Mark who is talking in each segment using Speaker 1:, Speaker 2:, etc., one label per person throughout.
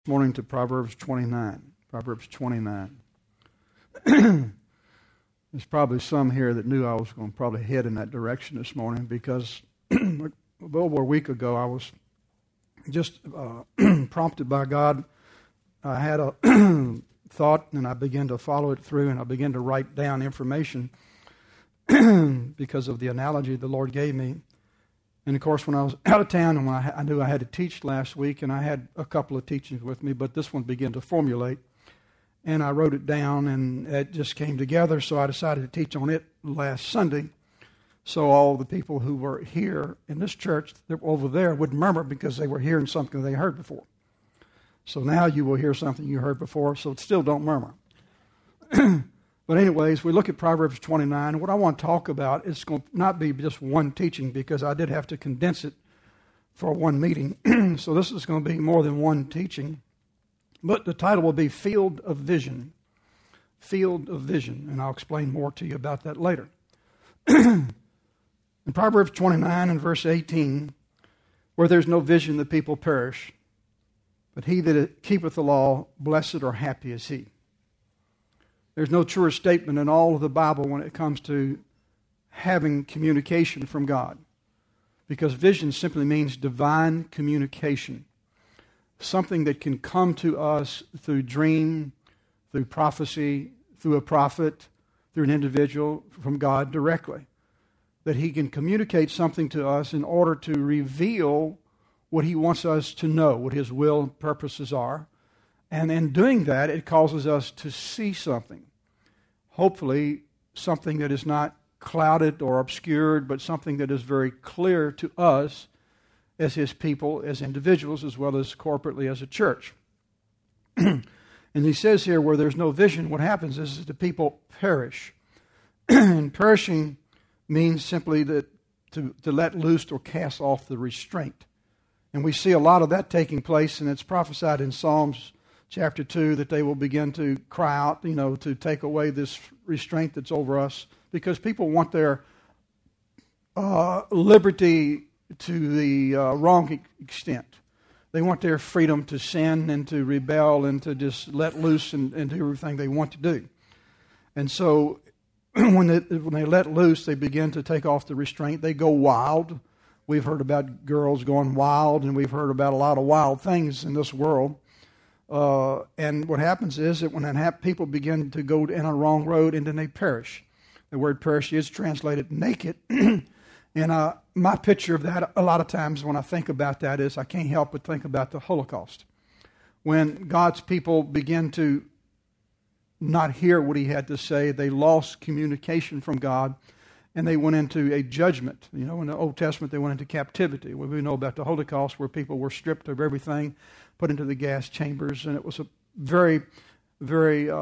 Speaker 1: Morning to Proverbs 29. Proverbs 29. There's probably some here that knew I was going to probably head in that direction this morning because a little over a week ago I was just prompted by God. I had a thought and I began to follow it through and I began to write down information because of the analogy the Lord gave me. And, of course, when I was out of town and when I knew I had to teach last week, and I had a couple of teachings with me, but this one began to formulate. And I wrote it down, and it just came together, so I decided to teach on it last Sunday. So all the people who were here in this church that were over there would murmur because they were hearing something they heard before. So now you will hear something you heard before, so still don't murmur. But anyways, we look at Proverbs 29. What I want to talk about is going to not be just one teaching because I did have to condense it for one meeting. So this is going to be more than one teaching. But the title will be Field of Vision. Field of Vision. And I'll explain more to you about that later. In Proverbs 29 and verse 18, where there's no vision, the people perish. But he that keepeth the law, blessed or happy is he. There's no truer statement in all of the Bible when it comes to having communication from God. Because vision simply means divine communication. Something that can come to us through dream, through prophecy, through a prophet, through an individual, from God directly. That He can communicate something to us in order to reveal what He wants us to know, what His will and purposes are. And in doing that, it causes us to see something. Hopefully, something that is not clouded or obscured, but something that is very clear to us as His people, as individuals, as well as corporately as a church. And He says here, where there's no vision, what happens is the people perish. And perishing means simply that to let loose or cast off the restraint. And we see a lot of that taking place, and it's prophesied in Psalms chapter 2, that they will begin to cry out, to take away this restraint that's over us, because people want their liberty to the wrong extent. They want their freedom to sin and to rebel and to just let loose and do everything they want to do. And so when they let loose, they begin to take off the restraint. They go wild. We've heard about girls going wild, and we've heard about a lot of wild things in this world. And what happens is that when people begin to go in a wrong road, and then they perish. The word perish is translated naked. And my picture of that, a lot of times when I think about that, is I can't help but think about the Holocaust. When God's people begin to not hear what He had to say, they lost communication from God, and they went into a judgment. In the Old Testament, they went into captivity. We know about the Holocaust, where people were stripped of everything, put into the gas chambers, and it was a very, very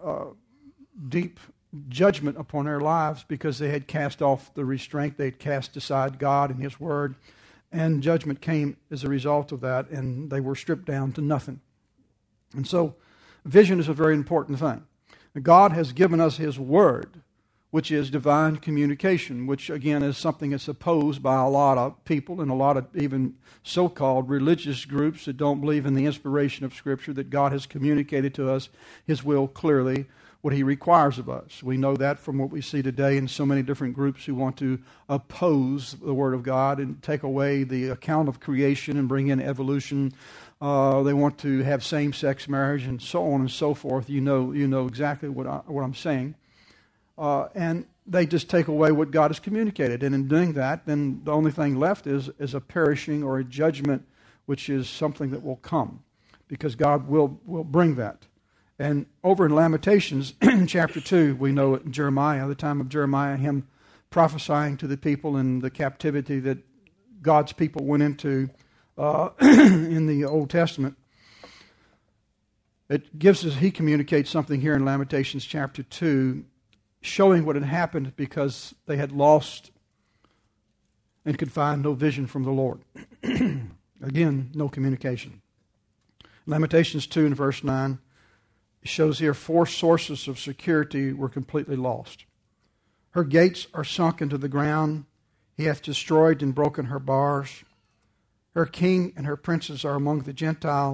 Speaker 1: deep judgment upon their lives because they had cast off the restraint. They had cast aside God and His Word, and judgment came as a result of that, and they were stripped down to nothing. And so vision is a very important thing. God has given us His Word, which is divine communication, which again is something that's opposed by a lot of people and a lot of even so-called religious groups that don't believe in the inspiration of Scripture, that God has communicated to us His will clearly, what He requires of us. We know that from what we see today in so many different groups who want to oppose the Word of God and take away the account of creation and bring in evolution. They want to have same-sex marriage and so on and so forth. You know exactly what I'm saying. And they just take away what God has communicated. And in doing that, then the only thing left is a perishing or a judgment, which is something that will come, because God will bring that. And over in Lamentations, in chapter 2, we know in Jeremiah, the time of Jeremiah, him prophesying to the people in the captivity that God's people went into in the Old Testament. It gives us, he communicates something here in Lamentations chapter 2, showing what had happened because they had lost and could find no vision from the Lord. Again, no communication. Lamentations 2 and verse 9 shows here 4 sources of security were completely lost. Her gates are sunk into the ground. He hath destroyed and broken her bars. Her king and her princes are among the Gentiles.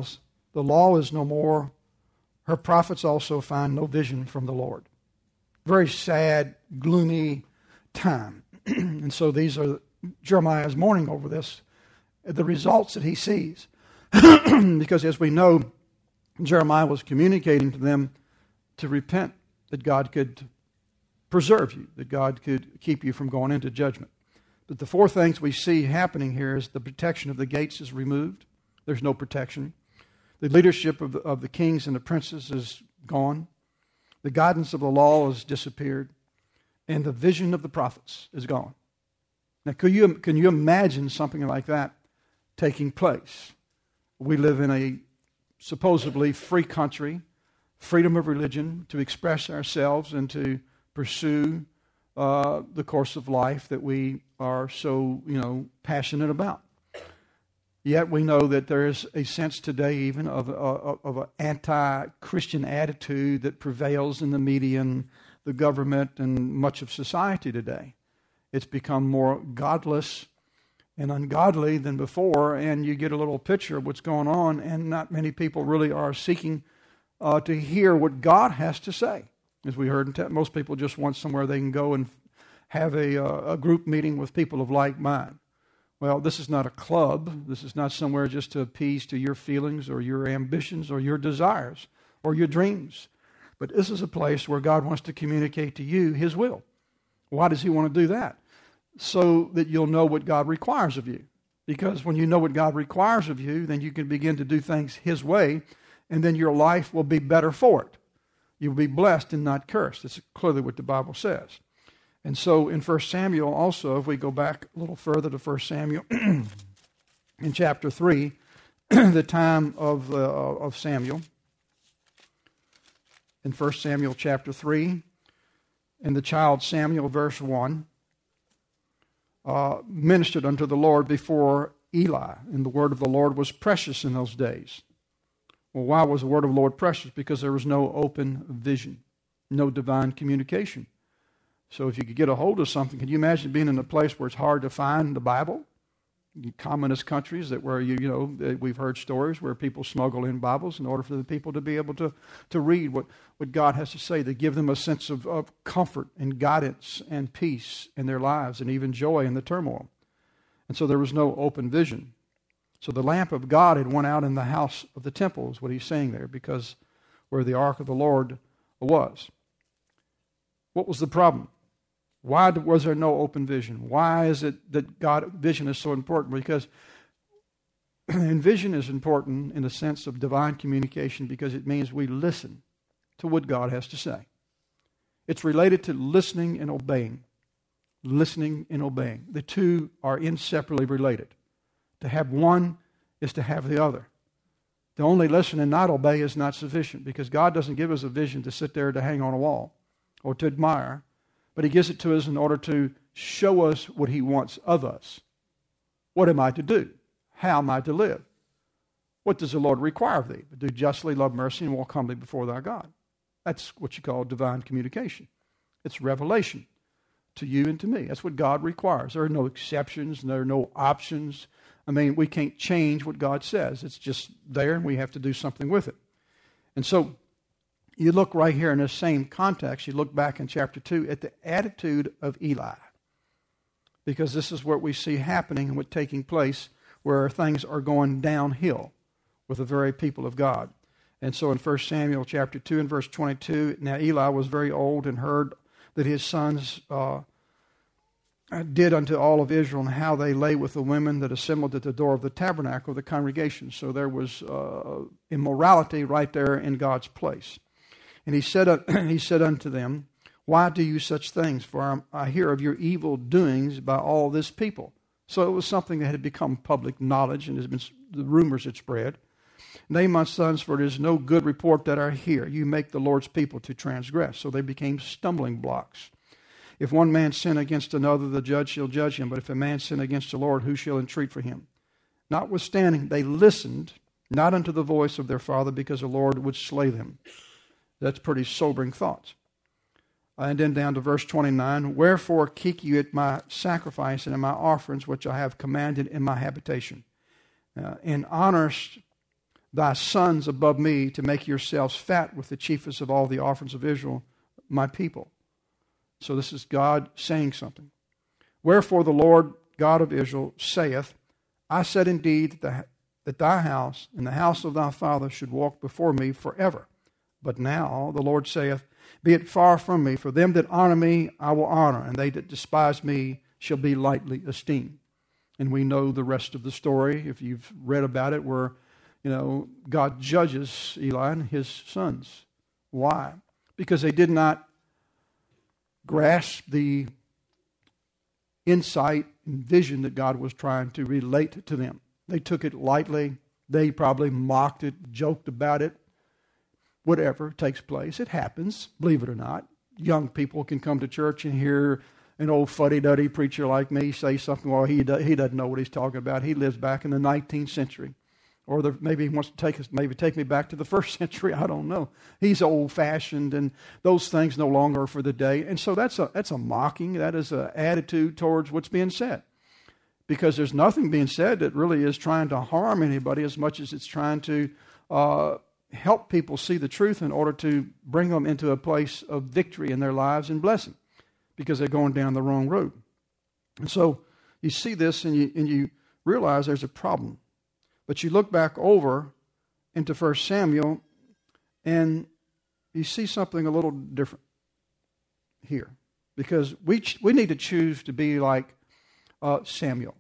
Speaker 1: The law is no more. Her prophets also find no vision from the Lord. Very sad, gloomy time. And so these are Jeremiah's mourning over this, the results that he sees. Because as we know, Jeremiah was communicating to them to repent, that God could preserve you, that God could keep you from going into judgment. But the four things we see happening here is the protection of the gates is removed. There's no protection. The leadership of the kings and the princes is gone. The guidance of the law has disappeared. And the vision of the prophets is gone. Now, can you imagine something like that taking place? We live in a supposedly free country, freedom of religion, to express ourselves and to pursue the course of life that we are so, passionate about. Yet we know that there is a sense today even of an anti-Christian attitude that prevails in the media and the government and much of society today. It's become more godless and ungodly than before, and you get a little picture of what's going on, and not many people really are seeking to hear what God has to say. As we heard, most people just want somewhere they can go and have a group meeting with people of like mind. Well, this is not a club. This is not somewhere just to appease to your feelings or your ambitions or your desires or your dreams. But this is a place where God wants to communicate to you His will. Why does He want to do that? So that you'll know what God requires of you. Because when you know what God requires of you, then you can begin to do things His way, and then your life will be better for it. You'll be blessed and not cursed. That's clearly what the Bible says. And so in 1 Samuel also, if we go back a little further to 1 Samuel, in chapter 3, the time of Samuel, in 1 Samuel chapter 3, and the child Samuel, verse 1, ministered unto the Lord before Eli, and the word of the Lord was precious in those days. Well, why was the word of the Lord precious? Because there was no open vision, no divine communication. So if you could get a hold of something, can you imagine being in a place where it's hard to find the Bible? Communist countries that where we've heard stories where people smuggle in Bibles in order for the people to be able to read what God has to say, to give them a sense of comfort and guidance and peace in their lives and even joy in the turmoil. And so there was no open vision. So the lamp of God had went out in the house of the temple, is what he's saying there, because where the ark of the Lord was. What was the problem? Why was there no open vision? Why is it that vision is so important? Because and vision is important in the sense of divine communication because it means we listen to what God has to say. It's related to listening and obeying. Listening and obeying. The two are inseparably related. To have one is to have the other. To only listen and not obey is not sufficient because God doesn't give us a vision to sit there to hang on a wall or to admire. But He gives it to us in order to show us what He wants of us. What am I to do? How am I to live? What does the Lord require of thee? Do justly, love mercy, and walk humbly before thy God. That's what you call divine communication. It's revelation to you and to me. That's what God requires. There are no exceptions. There are no options. I mean, we can't change what God says. It's just there, and we have to do something with it. And so, you look right here in this same context, you look back in chapter 2 at the attitude of Eli. Because this is what we see happening and what's taking place where things are going downhill with the very people of God. And so in 1 Samuel chapter 2 and verse 22, now Eli was very old and heard that his sons did unto all of Israel and how they lay with the women that assembled at the door of the tabernacle of the congregation. So there was immorality right there in God's place. And he said unto them, why do you such things? For I hear of your evil doings by all this people. So it was something that had become public knowledge, and the rumors had spread. Nay, my sons, for it is no good report that I hear. You make the Lord's people to transgress. So they became stumbling blocks. If one man sin against another, the judge shall judge him. But if a man sin against the Lord, who shall entreat for him? Notwithstanding, they listened not unto the voice of their father, because the Lord would slay them. That's pretty sobering thoughts. And then down to verse 29, wherefore keep you at my sacrifice and at my offerings, which I have commanded in my habitation. In honest thy sons above me to make yourselves fat with the chiefest of all the offerings of Israel, my people. So this is God saying something. Wherefore the Lord God of Israel saith, I said indeed that thy house and the house of thy father should walk before me forever. But now the Lord saith, be it far from me, for them that honor me I will honor, and they that despise me shall be lightly esteemed. And we know the rest of the story, if you've read about it, where God judges Eli and his sons. Why? Because they did not grasp the insight and vision that God was trying to relate to them. They took it lightly. They probably mocked it, joked about it. Whatever takes place, it happens, believe it or not. Young people can come to church and hear an old fuddy-duddy preacher like me say something, well, he doesn't know what he's talking about. He lives back in the 19th century. Or maybe he wants to take me back to the first century. I don't know. He's old-fashioned, and those things no longer are for the day. And so that's a mocking. That is an attitude towards what's being said. Because there's nothing being said that really is trying to harm anybody as much as it's trying to help people see the truth in order to bring them into a place of victory in their lives and blessing, because they're going down the wrong road. And so you see this and you realize there's a problem. But you look back over into 1 Samuel and you see something a little different here. Because we need to choose to be like Samuel.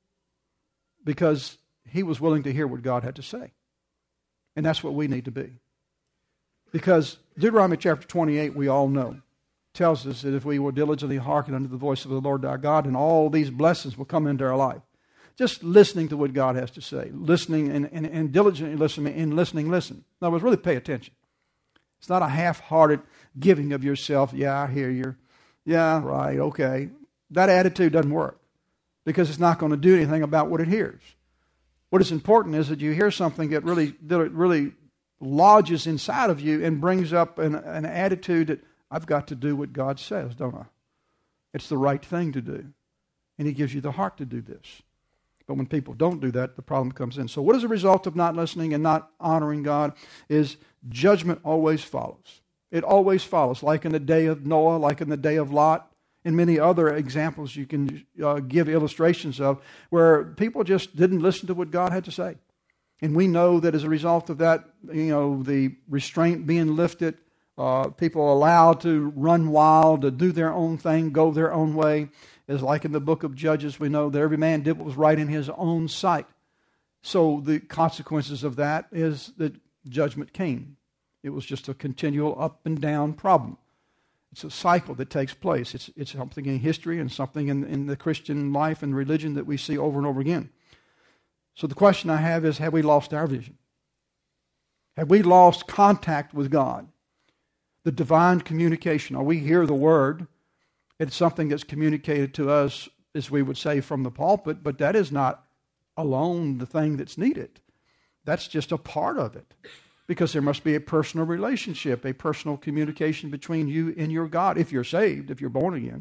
Speaker 1: Because he was willing to hear what God had to say. And that's what we need to be. Because Deuteronomy chapter 28, we all know, tells us that if we will diligently hearken unto the voice of the Lord our God, and all these blessings will come into our life. Just listening to what God has to say. Listening and diligently listening and listening. In other words, really pay attention. It's not a half-hearted giving of yourself. Yeah, I hear you. Yeah, right, okay. That attitude doesn't work. Because it's not going to do anything about what it hears. What is important is that you hear something that really lodges inside of you and brings up an attitude that I've got to do what God says, don't I? It's the right thing to do. And He gives you the heart to do this. But when people don't do that, the problem comes in. So what is the result of not listening and not honoring God is judgment always follows. It always follows, like in the day of Noah, like in the day of Lot, and many other examples you can give illustrations of where people just didn't listen to what God had to say. And we know that as a result of that, the restraint being lifted, people allowed to run wild, to do their own thing, go their own way. Is like in the book of Judges, we know that every man did what was right in his own sight. So the consequences of that is that judgment came. It was just a continual up and down problem. It's a cycle that takes place. It's something in history and something in the Christian life and religion that we see over and over again. So the question I have is, have we lost our vision? Have we lost contact with God? The divine communication. Or we hear the word. It's something that's communicated to us, as we would say, from the pulpit, but that is not alone the thing that's needed. That's just a part of it. Because there must be a personal relationship, a personal communication between you and your God, if you're saved, if you're born again.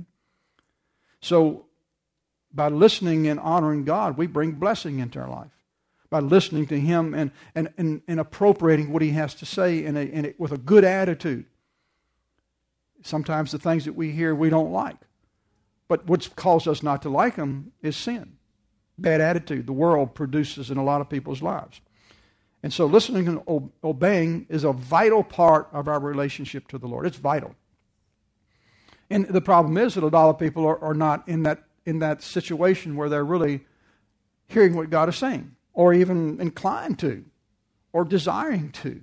Speaker 1: So, by listening and honoring God, we bring blessing into our life. By listening to Him and appropriating what He has to say with a good attitude. Sometimes the things that we hear we don't like. But what's caused us not to like them is sin. Bad attitude the world produces in a lot of people's lives. And so listening and obeying is a vital part of our relationship to the Lord. It's vital. And the problem is that a lot of people are not in that situation where they're really hearing what God is saying, or even inclined to, or desiring to.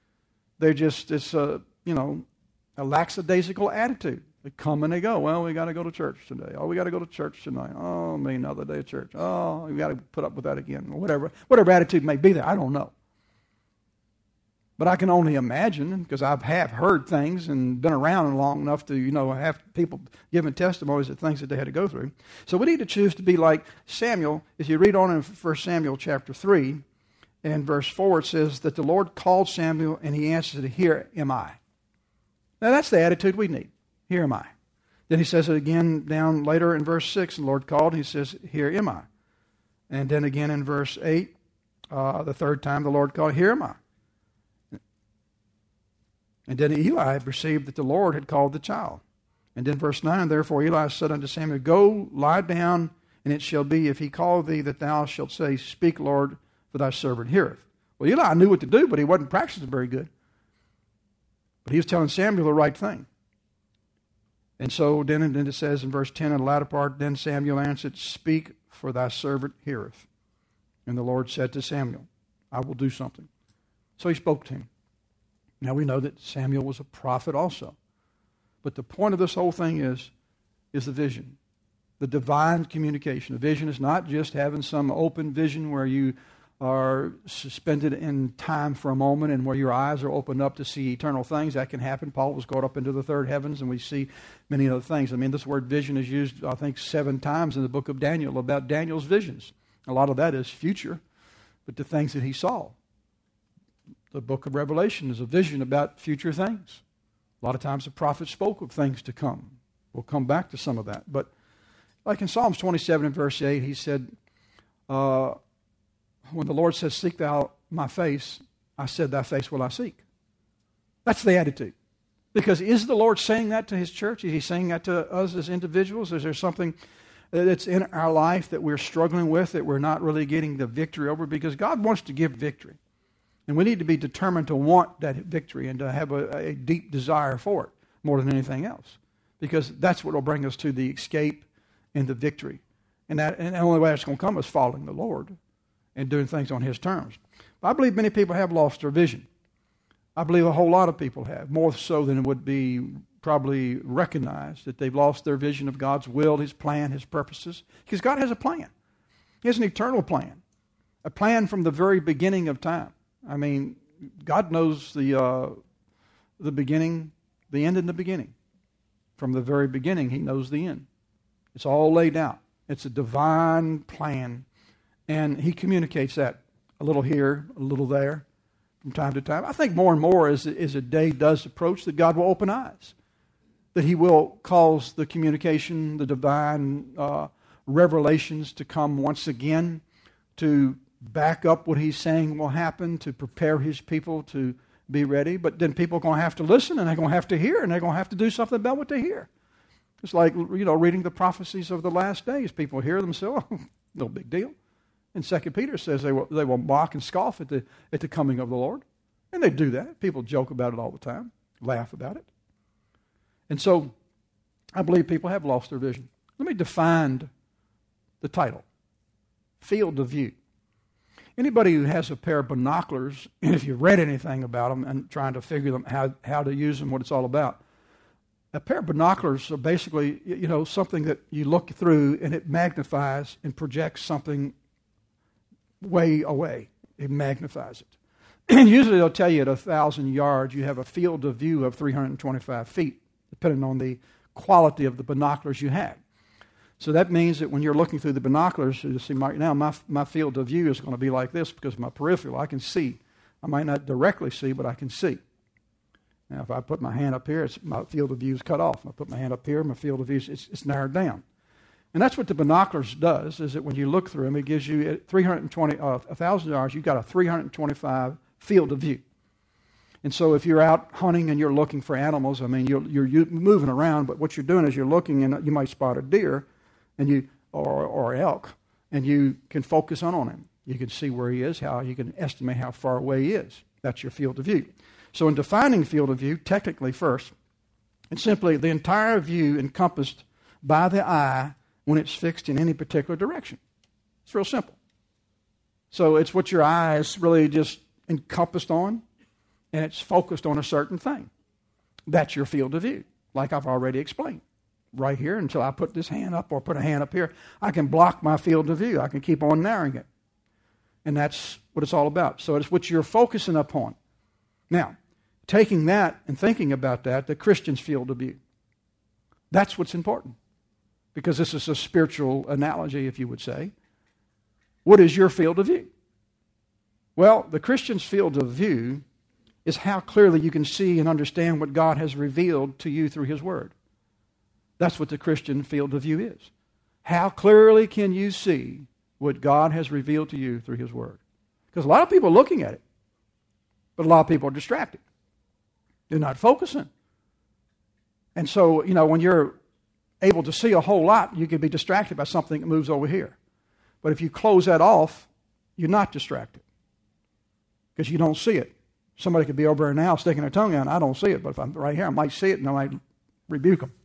Speaker 1: It's a lackadaisical attitude. They come and they go. Well, we got to go to church today. Oh, we got to go to church tonight. Oh, another day of church. Oh, we got to put up with that again. Or whatever attitude may be there. I don't know. But I can only imagine, because I have heard things and been around long enough to, have people giving testimonies of things that they had to go through. So we need to choose to be like Samuel. If you read on in 1 Samuel chapter 3, and verse 4, it says that the Lord called Samuel, and he answered, "Here am I." Now that's the attitude we need. Here am I. Then he says it again down later in verse 6, and the Lord called, and he says, "Here am I." And then again in verse 8, The third time the Lord called, "Here am I." And then Eli perceived that the Lord had called the child. And then verse 9, "Therefore Eli said unto Samuel, Go, lie down, and it shall be, if he call thee, that thou shalt say, Speak, Lord, for thy servant heareth." Well, Eli knew what to do, but he wasn't practicing very good. But he was telling Samuel the right thing. And so then it says in verse 10, in the latter part, "Then Samuel answered, Speak, for thy servant heareth. And the Lord said to Samuel, I will do something." So he spoke to him. Now we know that Samuel was a prophet also. But the point of this whole thing is the vision, the divine communication. The vision is not just having some open vision where you are suspended in time for a moment and where your eyes are opened up to see eternal things. That can happen. Paul was caught up into the third heavens, and we see many other things. I mean, this word vision is used, I think, 7 times in the book of Daniel about Daniel's visions. A lot of that is future, but the things that he saw. The book of Revelation is a vision about future things. A lot of times the prophet spoke of things to come. We'll come back to some of that. But like in Psalms 27 and verse 8, he said, when the Lord says, "Seek thou my face," I said, "Thy face will I seek." That's the attitude. Because is the Lord saying that to his church? Is he saying that to us as individuals? Is there something that's in our life that we're struggling with, that we're not really getting the victory over? Because God wants to give victory. And we need to be determined to want that victory and to have a deep desire for it more than anything else. Because that's what will bring us to the escape and the victory. And the only way that's going to come is following the Lord and doing things on his terms. But I believe many people have lost their vision. I believe a whole lot of people have, more so than it would be probably recognized, that they've lost their vision of God's will, his plan, his purposes. Because God has a plan. He has an eternal plan. A plan from the very beginning of time. I mean, God knows the beginning, the end and the beginning. From the very beginning, he knows the end. It's all laid out. It's a divine plan. And he communicates that a little here, a little there, from time to time. I think more and more as a day does approach, that God will open eyes. That he will cause the communication, the divine revelations to come once again, to back up what he's saying will happen, to prepare his people to be ready. But then people are going to have to listen, and they're going to have to hear, and they're going to have to do something about what they hear. It's like, reading the prophecies of the last days. People hear them and say, "Oh, no big deal." And 2 Peter says they will mock and scoff at the coming of the Lord. And they do that. People joke about it all the time, laugh about it. And so I believe people have lost their vision. Let me define the title, Field of View. Anybody who has a pair of binoculars, and if you've read anything about them and trying to figure them how to use them, what it's all about, a pair of binoculars are basically, something that you look through and it magnifies and projects something way away. It magnifies it. And usually they'll tell you at 1,000 yards you have a field of view of 325 feet, depending on the quality of the binoculars you have. So that means that when you're looking through the binoculars, you see my field of view is going to be like this because my peripheral, I can see. I might not directly see, but I can see. Now, if I put my hand up here, my field of view is cut off. If I put my hand up here, my field of view is narrowed down. And that's what the binoculars does, is that when you look through them, it gives you 1,000 yards, you've got a 325 field of view. And so if you're out hunting and you're looking for animals, I mean, you're moving around, but what you're doing is you're looking and you might spot a deer or elk, and you can focus on him. You can see where he is, you can estimate how far away he is. That's your field of view. So in defining field of view, technically first, it's simply the entire view encompassed by the eye when it's fixed in any particular direction. It's real simple. So it's what your eye is really just encompassed on, and it's focused on a certain thing. That's your field of view, like I've already explained. Right here, until I put this hand up or put a hand up here, I can block my field of view. I can keep on narrowing it. And that's what it's all about. So it's what you're focusing upon. Now, taking that and thinking about that, the Christian's field of view. That's what's important. Because this is a spiritual analogy, if you would say. What is your field of view? Well, the Christian's field of view is how clearly you can see and understand what God has revealed to you through his word. That's what the Christian field of view is. How clearly can you see what God has revealed to you through his word? Because a lot of people are looking at it, but a lot of people are distracted. They're not focusing. And so, when you're able to see a whole lot, you can be distracted by something that moves over here. But if you close that off, you're not distracted because you don't see it. Somebody could be over there now sticking their tongue out, and I don't see it, but if I'm right here, I might see it and I might rebuke them.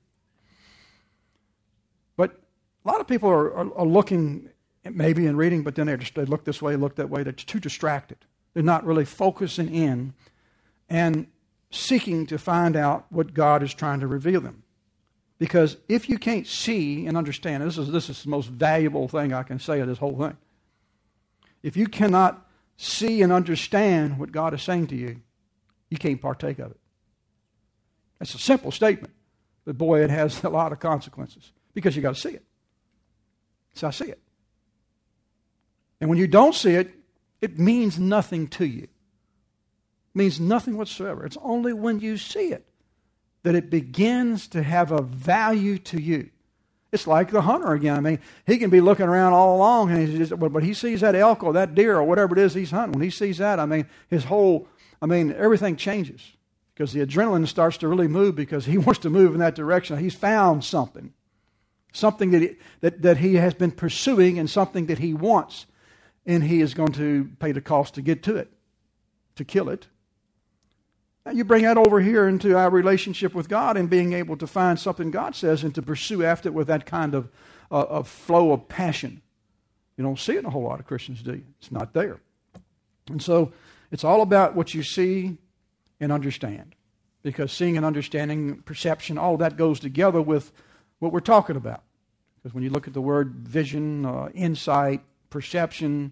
Speaker 1: But a lot of people are looking maybe and reading, but then they look this way, look that way. They're too distracted. They're not really focusing in and seeking to find out what God is trying to reveal them. Because if you can't see and understand, this is the most valuable thing I can say of this whole thing. If you cannot see and understand what God is saying to you, you can't partake of it. That's a simple statement, but boy, it has a lot of consequences because you got to see it. So I see it. And when you don't see it, it means nothing to you. It means nothing whatsoever. It's only when you see it that it begins to have a value to you. It's like the hunter again. I mean, he can be looking around all along, and but he sees that elk or that deer or whatever it is he's hunting. When he sees that, everything changes because the adrenaline starts to really move because he wants to move in that direction. He's found something that he has been pursuing and something that he wants, and he is going to pay the cost to get to it, to kill it. Now you bring that over here into our relationship with God and being able to find something God says and to pursue after it with that kind of flow of passion. You don't see it in a whole lot of Christians, do you? It's not there. And so it's all about what you see and understand. Because seeing and understanding, perception, all of that goes together with what we're talking about. Because when you look at the word vision, insight, perception,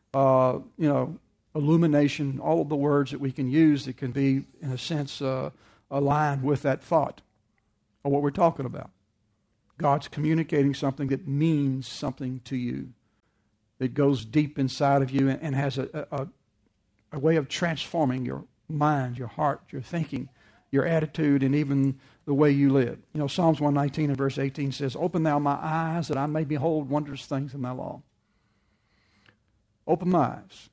Speaker 1: illumination, all of the words that we can use that can be, in a sense, aligned with that thought or what we're talking about. God's communicating something that means something to you, that goes deep inside of you and has a way of transforming your mind, your heart, your thinking, your attitude, and even the way you live. Psalms 119 and verse 18 says, "Open thou my eyes that I may behold wondrous things in thy law." Open my eyes.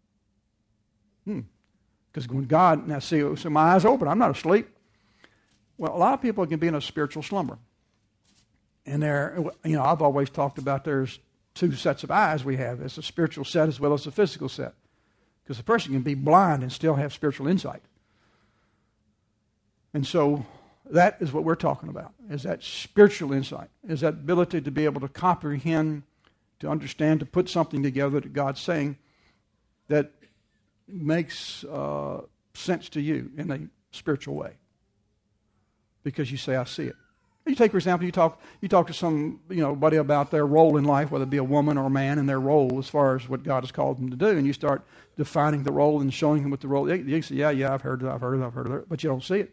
Speaker 1: Because when God, so my eyes are open, I'm not asleep. Well, a lot of people can be in a spiritual slumber. And I've always talked about there's two sets of eyes we have. It's a spiritual set as well as a physical set. Because a person can be blind and still have spiritual insight. And so that is what we're talking about, is that spiritual insight, is that ability to be able to comprehend, to understand, to put something together that God's saying that makes sense to you in a spiritual way. Because you say, I see it. You take, for example, you talk to some, buddy about their role in life, whether it be a woman or a man, and their role as far as what God has called them to do, and you start defining the role and showing them what the role is. You say, yeah, I've heard of it, but you don't see it.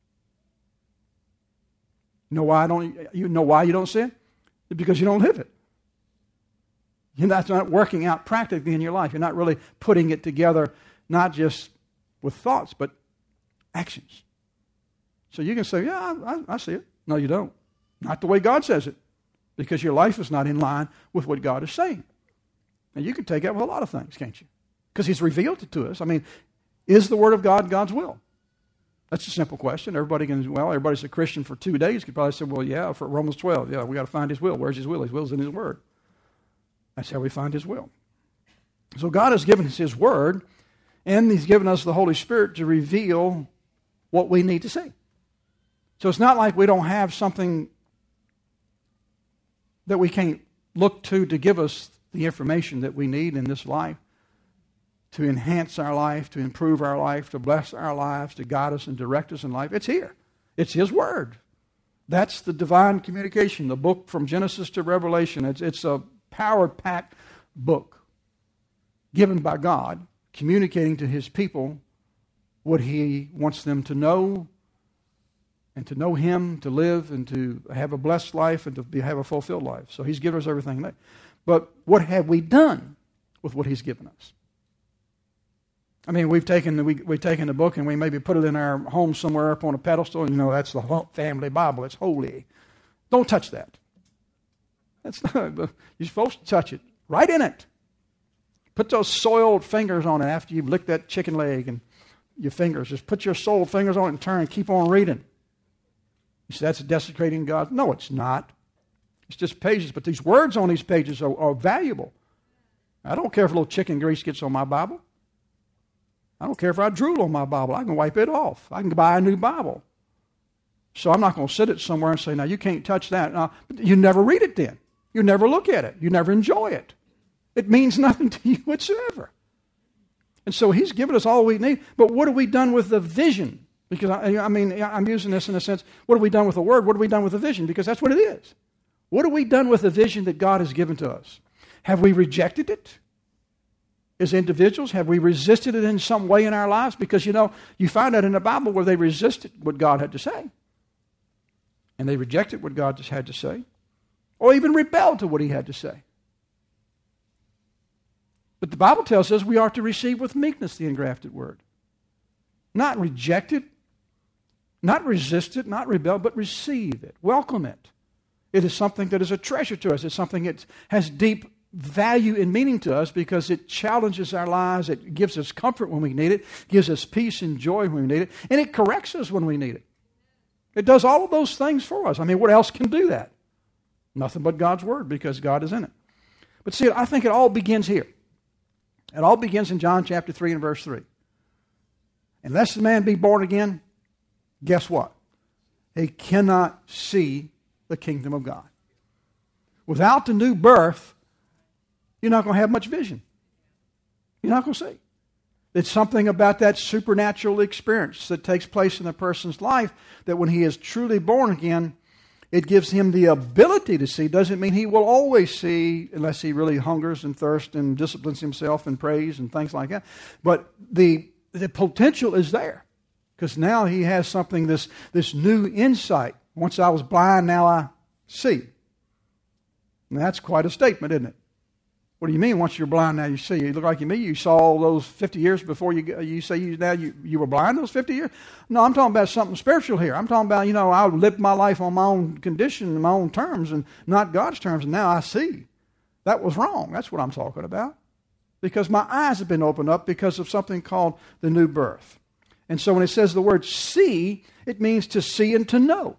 Speaker 1: You know why you don't see it? It's because you don't live it. That's not working out practically in your life. You're not really putting it together, not just with thoughts, but actions. So you can say, yeah, I see it. No, you don't. Not the way God says it, because your life is not in line with what God is saying. And you can take that with a lot of things, can't you? Because He's revealed it to us. Is the Word of God God's will? That's a simple question. Everybody's a Christian for 2 days could probably say, well, yeah, for Romans 12, yeah, we got to find His will. Where's His will? His will's in His Word. That's how we find His will. So God has given us His Word, and He's given us the Holy Spirit to reveal what we need to see. So it's not like we don't have something that we can't look to give us the information that we need in this life to enhance our life, to improve our life, to bless our lives, to guide us and direct us in life. It's here. It's His Word. That's the divine communication, the book from Genesis to Revelation. It's a power-packed book given by God, communicating to His people what He wants them to know, and to know Him, to live, and to have a blessed life, and to have a fulfilled life. So He's given us everything there. But what have we done with what He's given us? We've taken the book and we maybe put it in our home somewhere up on a pedestal, and that's the family Bible. It's holy. Don't touch that. That's not, you're supposed to touch it. Right in it. Put those soiled fingers on it after you've licked that chicken leg and your fingers. Just put your soiled fingers on it and turn and keep on reading. You say, that's desecrating God? No, it's not. It's just pages, but these words on these pages are valuable. I don't care if a little chicken grease gets on my Bible. I don't care if I drool on my Bible. I can wipe it off. I can buy a new Bible. So I'm not going to sit it somewhere and say, now you can't touch that. No, you never read it then. You never look at it. You never enjoy it. It means nothing to you whatsoever. And so he's given us all we need. But what have we done with the vision? Because, I'm using this in a sense, what have we done with the Word? What have we done with the vision? Because that's what it is. What have we done with the vision that God has given to us? Have we rejected it? As individuals, have we resisted it in some way in our lives? Because, you find that in the Bible where they resisted what God had to say. And they rejected what God just had to say. Or even rebelled to what he had to say. But the Bible tells us we are to receive with meekness the engrafted word. Not reject it, not resist it, not rebel, but receive it, welcome it. It is something that is a treasure to us. It's something that has deep value and meaning to us because it challenges our lives. It gives us comfort when we need it, gives us peace and joy when we need it, and it corrects us when we need it. It does all of those things for us. What else can do that? Nothing but God's Word because God is in it. But see, I think it all begins here. It all begins in John chapter 3 and verse 3. Unless the man be born again, guess what? He cannot see the kingdom of God. Without the new birth, you're not going to have much vision. You're not going to see. It's something about that supernatural experience that takes place in a person's life that when he is truly born again, it gives him the ability to see. Doesn't mean he will always see unless he really hungers and thirsts and disciplines himself and prays and things like that. But the potential is there because now he has something, this new insight. Once I was blind, now I see. And that's quite a statement, isn't it? What do you mean once you're blind, now you see? You look like me. You saw all those 50 years before you say you were blind those 50 years? No, I'm talking about something spiritual here. I'm talking about, I lived my life on my own condition, my own terms, and not God's terms, and now I see. That was wrong. That's what I'm talking about. Because my eyes have been opened up because of something called the new birth. And so when it says the word see, it means to see and to know.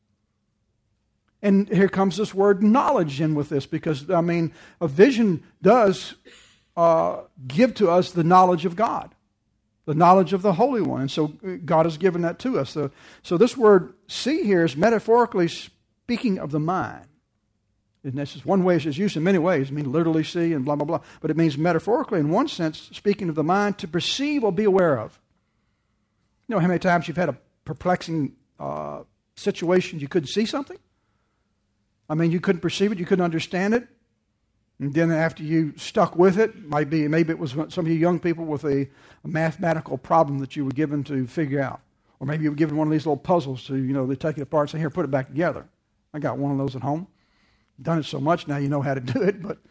Speaker 1: And here comes this word knowledge in with this because, a vision does give to us the knowledge of God, the knowledge of the Holy One. And so God has given that to us. So this word see here is metaphorically speaking of the mind. And this is one way it's used in many ways. Literally see and blah, blah, blah. But it means metaphorically, in one sense, speaking of the mind, to perceive or be aware of. You know how many times you've had a perplexing situation you couldn't see something? You couldn't perceive it, you couldn't understand it. And then after you stuck with it, maybe it was some of you young people with a mathematical problem that you were given to figure out. Or maybe you were given one of these little puzzles to, they take it apart and say, here, put it back together. I got one of those at home. Done it so much, now you know how to do it. But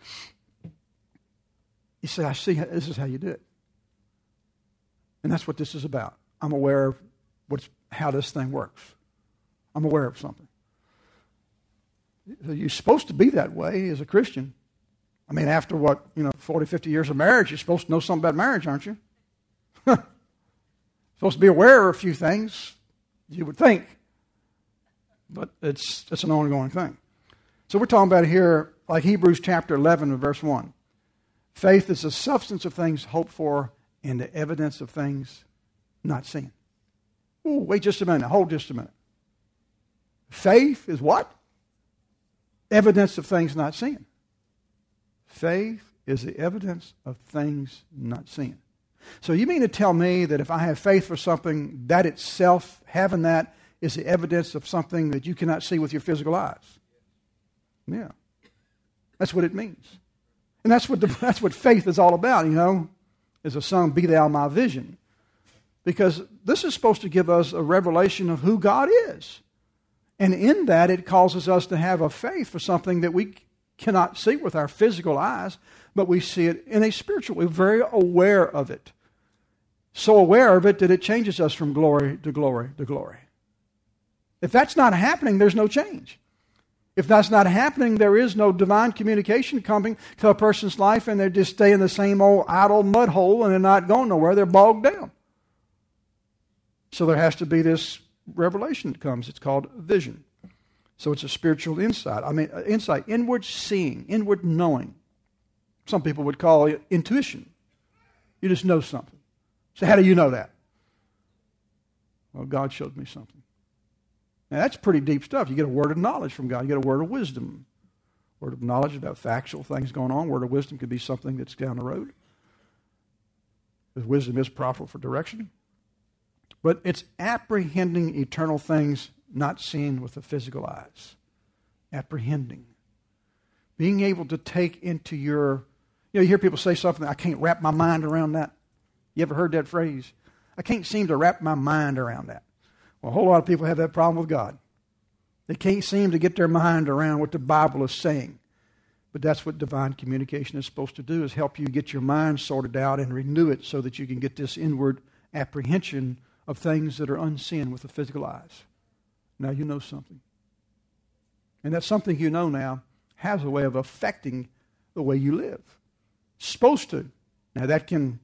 Speaker 1: you say, I see, this is how you do it. And that's what this is about. I'm aware of how this thing works. I'm aware of something. You're supposed to be that way as a Christian. After 40, 50 years of marriage, you're supposed to know something about marriage, aren't you? Supposed to be aware of a few things, you would think. But it's an ongoing thing. So we're talking about here, like Hebrews chapter 11 and verse 1. Faith is the substance of things hoped for and the evidence of things not seen. Ooh, wait just a minute. Hold just a minute. Faith is what? Evidence of things not seen. Faith is the evidence of things not seen. So you mean to tell me that if I have faith for something, that itself, having that, is the evidence of something that you cannot see with your physical eyes? Yeah. That's what it means. And that's what faith is all about, As a song, Be Thou My Vision. Because this is supposed to give us a revelation of who God is. And in that, it causes us to have a faith for something that we cannot see with our physical eyes, but we see it in a spiritual way. We're very aware of it. So aware of it that it changes us from glory to glory to glory. If that's not happening, there's no change. If that's not happening, there is no divine communication coming to a person's life, and they just stay in the same old idle mud hole and they're not going nowhere. They're bogged down. So there has to be this revelation that comes. It's called vision. So it's a spiritual insight. Insight, inward seeing, inward knowing. Some people would call it intuition. You just know something. So how do you know that? Well, God showed me something. Now, that's pretty deep stuff. You get a word of knowledge from God. You get a word of wisdom. Word of knowledge about factual things going on. Word of wisdom could be something that's down the road. Because wisdom is proper for direction. But it's apprehending eternal things not seen with the physical eyes. Apprehending. Being able to take into your... You hear people say something, I can't wrap my mind around that. You ever heard that phrase? I can't seem to wrap my mind around that. Well, a whole lot of people have that problem with God. They can't seem to get their mind around what the Bible is saying. But that's what divine communication is supposed to do, is help you get your mind sorted out and renew it so that you can get this inward apprehension of things that are unseen with the physical eyes. Now you know something. And that something you know now has a way of affecting the way you live. It's supposed to. Now that can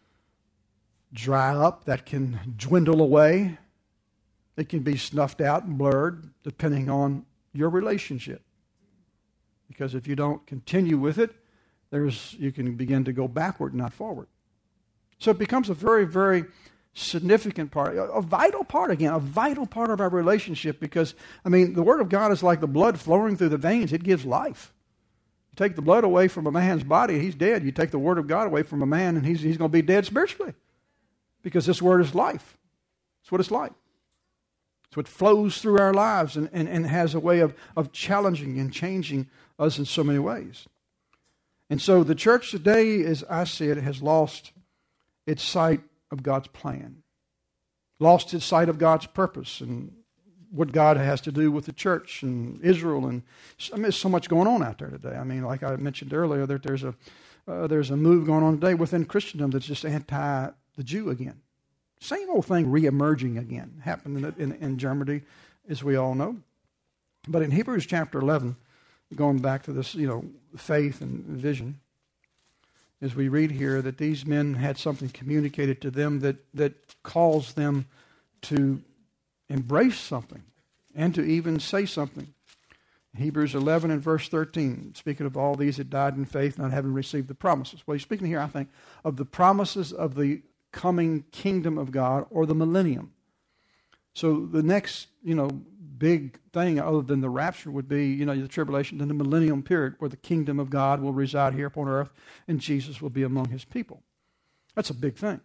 Speaker 1: dry up, that can dwindle away. It can be snuffed out and blurred depending on your relationship. Because if you don't continue with it, you can begin to go backward, not forward. So it becomes a very, very significant part, a vital part of our relationship, because, the Word of God is like the blood flowing through the veins. It gives life. You take the blood away from a man's body, he's dead. You take the Word of God away from a man, and he's going to be dead spiritually. Because this Word is life. That's what it's like. So it flows through our lives and has a way of challenging and changing us in so many ways. And so the church today, as I see it, has lost its sight of God's plan. Lost its sight of God's purpose and what God has to do with the church and Israel. And there's so much going on out there today. Like I mentioned earlier, there's a move going on today within Christendom that's just anti the Jew again. Same old thing re-emerging again. Happened in Germany, as we all know. But in Hebrews chapter 11, going back to this, faith and vision, as we read here that these men had something communicated to them that caused them to embrace something and to even say something. Hebrews 11 and verse 13, speaking of all these that died in faith, not having received the promises. Well, he's speaking here, I think, of the promises of the coming kingdom of God, or the millennium. So the next, big thing other than the rapture would be, the tribulation, then the millennium period where the kingdom of God will reside here upon earth and Jesus will be among his people. That's a big thing.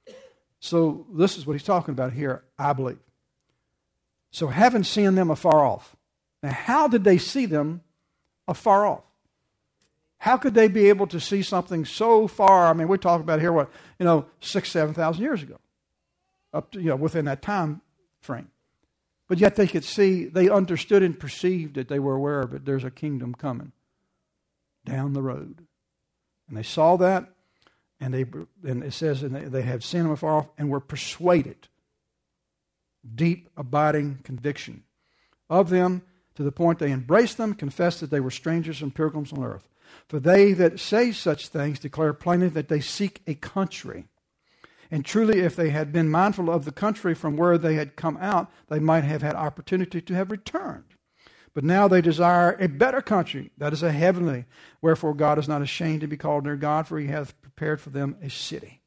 Speaker 1: So this is what he's talking about here, I believe. So having seen them afar off. Now, how did they see them afar off? How could they be able to see something so far? We're talking about here, 7,000 years ago, up to, within that time frame. But yet they could see, they understood and perceived that they were aware of it. There's a kingdom coming down the road. And they saw that, and it says, and they had seen them afar off and were persuaded. Deep, abiding conviction of them, to the point they embraced them, confessed that they were strangers and pilgrims on earth. For they that say such things declare plainly that they seek a country. And truly, if they had been mindful of the country from where they had come out, they might have had opportunity to have returned. But now they desire a better country, that is a heavenly. Wherefore God is not ashamed to be called their God, for he hath prepared for them a city.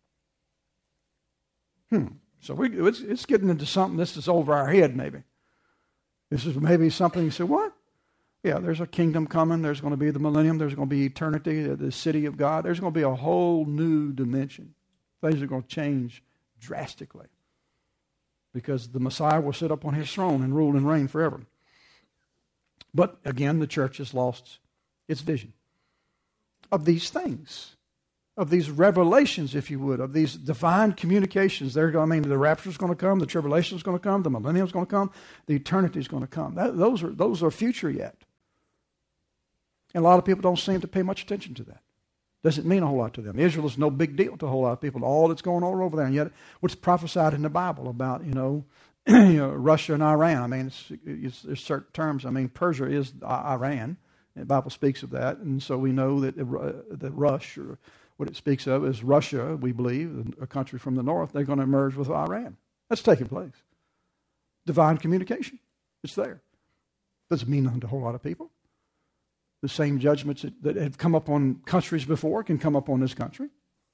Speaker 1: So it's getting into something. This is over our head, maybe. This is maybe something you say, what? Yeah, there's a kingdom coming. There's going to be the millennium. There's going to be eternity, the city of God. There's going to be a whole new dimension. Things are going to change drastically because the Messiah will sit up on his throne and rule and reign forever. But again, the church has lost its vision of these things, of these revelations, if you would, of these divine communications. The rapture is going to come, the tribulation is going to come, the millennium is going to come, the eternity is going to come. Those are future yet. And a lot of people don't seem to pay much attention to that. Doesn't mean a whole lot to them. Israel is no big deal to a whole lot of people, all that's going on over there. And yet, what's prophesied in the Bible about, Russia and Iran. I mean, there's certain terms. I mean, Persia is Iran. The Bible speaks of that. And so we know that the Rush, or what it speaks of, is Russia, we believe, a country from the north. They're going to merge with Iran. That's taking place. Divine communication. It's there. Doesn't mean nothing to a whole lot of people. The same judgments that have come up on countries before can come up on this country.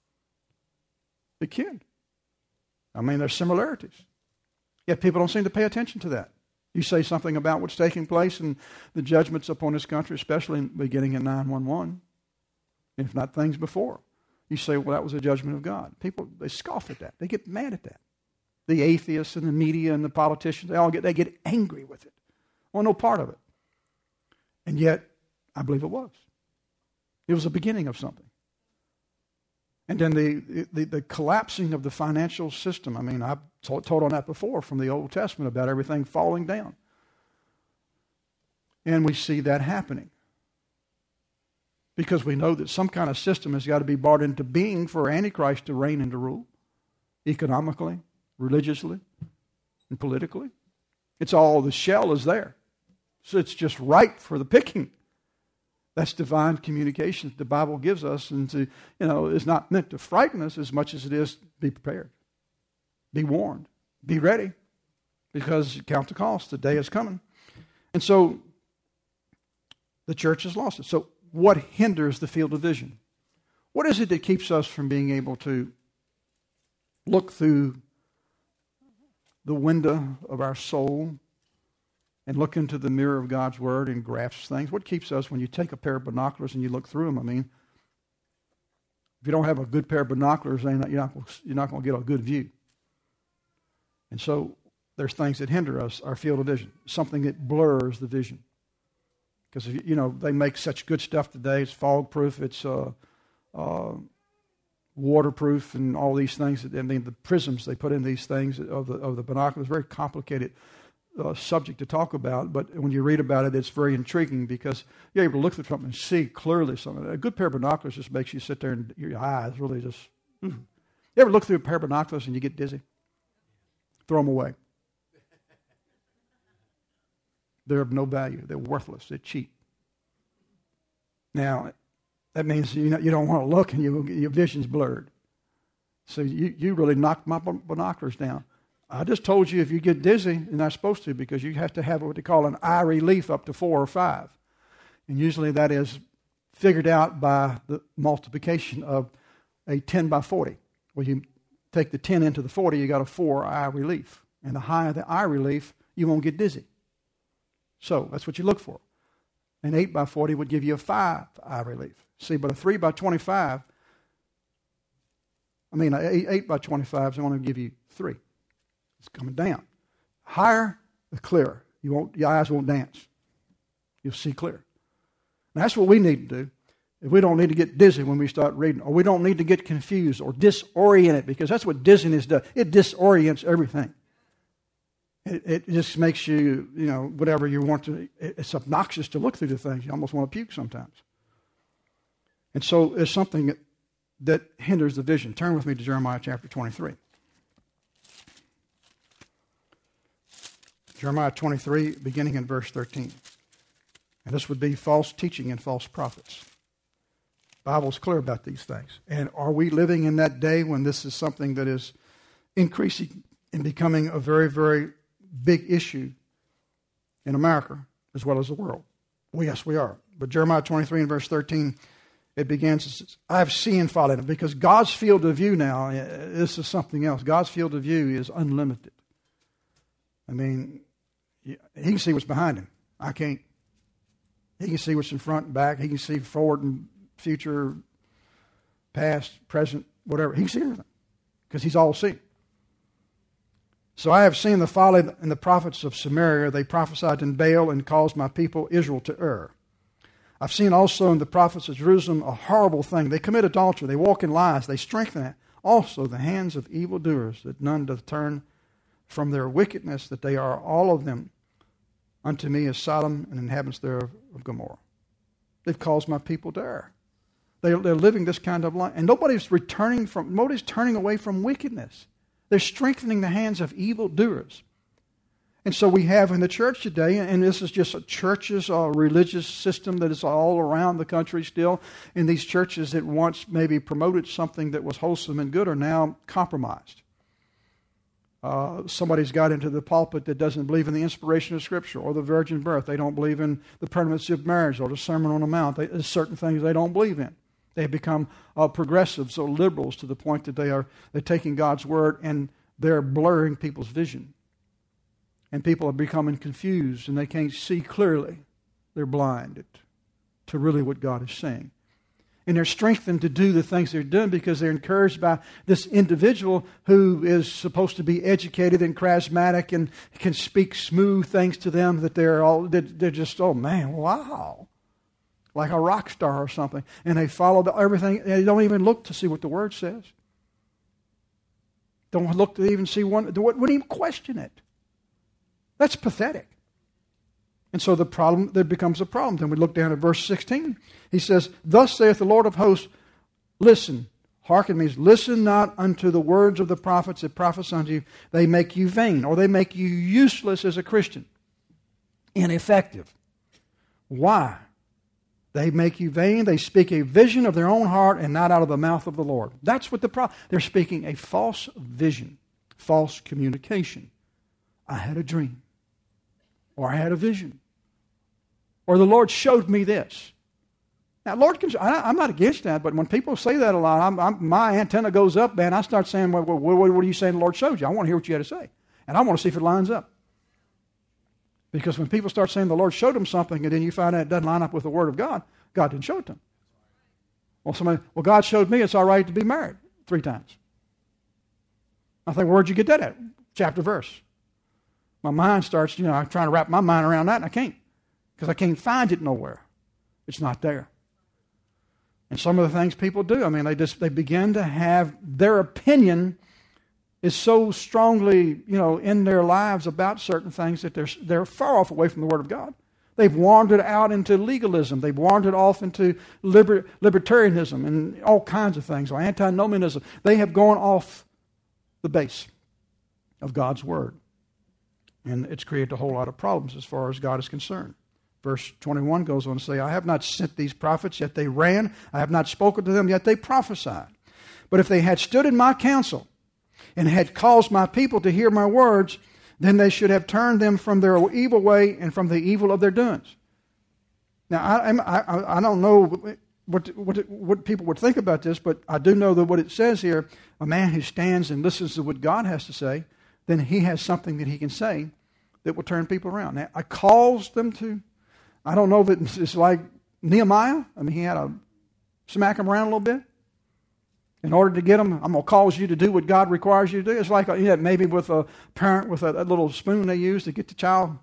Speaker 1: It can. I mean, there's similarities. Yet people don't seem to pay attention to that. You say something about what's taking place and the judgments upon this country, especially beginning in 9/11, if not things before. You say, well, that was a judgment of God. People, they scoff at that. They get mad at that. The atheists and the media and the politicians, they get angry with it. Well, no part of it. And yet, I believe it was. It was the beginning of something. And then the collapsing of the financial system. I mean, I've told on that before from the Old Testament about everything falling down. And we see that happening. Because we know that some kind of system has got to be brought into being for Antichrist to reign and to rule. Economically, religiously, and politically. It's all, the shell is there. So it's just ripe for the picking. That's divine communication that the Bible gives us, and to, is not meant to frighten us as much as it is be prepared. Be warned. Be ready. Because count the cost. The day is coming. And so the church has lost it. So what hinders the field of vision? What is it that keeps us from being able to look through the window of our soul and look into the mirror of God's Word and grasp things? What keeps us when you take a pair of binoculars and you look through them? I mean, if you don't have a good pair of binoculars, you're not going to get a good view. And so there's things that hinder us, our field of vision, something that blurs the vision. Because, they make such good stuff today. It's fog-proof, it's waterproof, and all these things. I mean, the prisms they put in these things of the binoculars, very complicated subject to talk about, but when you read about it, it's very intriguing because you're able to look through something and see clearly something. A good pair of binoculars just makes you sit there and your eyes really just... You ever look through a pair of binoculars and you get dizzy? Throw them away. They're of no value. They're worthless. They're cheap. Now, that means you don't want to look and your vision's blurred. So you really knocked my binoculars down. I just told you if you get dizzy, you're not supposed to, because you have to have what they call an eye relief up to 4 or 5. And usually that is figured out by the multiplication of a 10 by 40. Where you take the 10 into the 40, you got a 4 eye relief. And the higher the eye relief, you won't get dizzy. So that's what you look for. An 8 by 40 would give you a 5 eye relief. See, but a 3 by 25, an 8 by 25 is going to give you 3. It's coming down. Higher, the clearer. Your eyes won't dance. You'll see clear. And that's what we need to do. If we don't need to get dizzy when we start reading, or we don't need to get confused or disoriented, because that's what dizziness does. It disorients everything. It just makes you, whatever you want to, it's obnoxious to look through the things. You almost want to puke sometimes. And so it's something that hinders the vision. Turn with me to Jeremiah chapter 23. Jeremiah 23, beginning in verse 13. And this would be false teaching and false prophets. The Bible's clear about these things. And are we living in that day when this is something that is increasing and becoming a very, very big issue in America as well as the world? Well, yes, we are. But Jeremiah 23 and verse 13, it begins, I have seen folly in it. Because God's field of view now, this is something else. God's field of view is unlimited. I mean, he can see what's behind him. I can't. He can see what's in front and back. He can see forward and future, past, present, whatever. He can see everything because he's all-seeing. So I have seen the folly in the prophets of Samaria. They prophesied in Baal and caused my people Israel to err. I've seen also in the prophets of Jerusalem a horrible thing. They commit adultery. They walk in lies. They strengthen it. Also the hands of evildoers, that none doth turn from their wickedness, that they are all of them unto me as Sodom and inhabitants thereof of Gomorrah. They've caused my people to err. They're living this kind of life. And nobody's turning away from wickedness. They're strengthening the hands of evildoers. And so we have in the church today, and this is just a church's religious system that is all around the country still, and these churches that once maybe promoted something that was wholesome and good are now compromised. Somebody's got into the pulpit that doesn't believe in the inspiration of Scripture or the virgin birth. They don't believe in the permanency of marriage or the Sermon on the Mount. There's certain things they don't believe in. They have become progressives or liberals to the point that they're taking God's Word and they're blurring people's vision. And people are becoming confused and they can't see clearly. They're blinded to really what God is saying. And they're strengthened to do the things they're doing because they're encouraged by this individual who is supposed to be educated and charismatic and can speak smooth things to them that they're just, oh man, wow. Like a rock star or something. And they follow everything. They don't even look to see what the Word says. Don't look to even see one. Wouldn't even question it. That's pathetic. And so there becomes a problem. Then we look down at verse 16. He says, "Thus saith the Lord of hosts, listen." Hearken means listen not unto the words of the prophets that prophesy unto you. They make you vain, or they make you useless as a Christian. Ineffective. Why? They make you vain. They speak a vision of their own heart and not out of the mouth of the Lord. That's what the problem. They're speaking a false vision, false communication. I had a dream. Or I had a vision. Or the Lord showed me this. Now, Lord, I'm not against that, but when people say that a lot, my antenna goes up, man. I start saying, what are you saying the Lord showed you? I want to hear what you had to say. And I want to see if it lines up. Because when people start saying the Lord showed them something, and then you find out it doesn't line up with the Word of God, God didn't show it to them. Well, God showed me it's all right to be married 3 times. I think, where'd you get that at? Chapter, verse. My mind starts, I'm trying to wrap my mind around that, and I can't. Because I can't find it nowhere. It's not there. And some of the things people do, they begin to have their opinion is so strongly, in their lives about certain things that they're far off away from the Word of God. They've wandered out into legalism. They've wandered off into libertarianism and all kinds of things, or antinomianism. They have gone off the base of God's Word. And it's created a whole lot of problems as far as God is concerned. Verse 21 goes on to say, I have not sent these prophets, yet they ran. I have not spoken to them, yet they prophesied. But if they had stood in my counsel and had caused my people to hear my words, then they should have turned them from their evil way and from the evil of their doings. Now, I don't know what people would think about this, but I do know that what it says here, a man who stands and listens to what God has to say, then he has something that he can say that will turn people around. Now, I caused them to, I don't know if it's like Nehemiah. He had to smack them around a little bit. In order to get them, I'm going to cause you to do what God requires you to do. It's like maybe with a parent with that little spoon they use to get the child.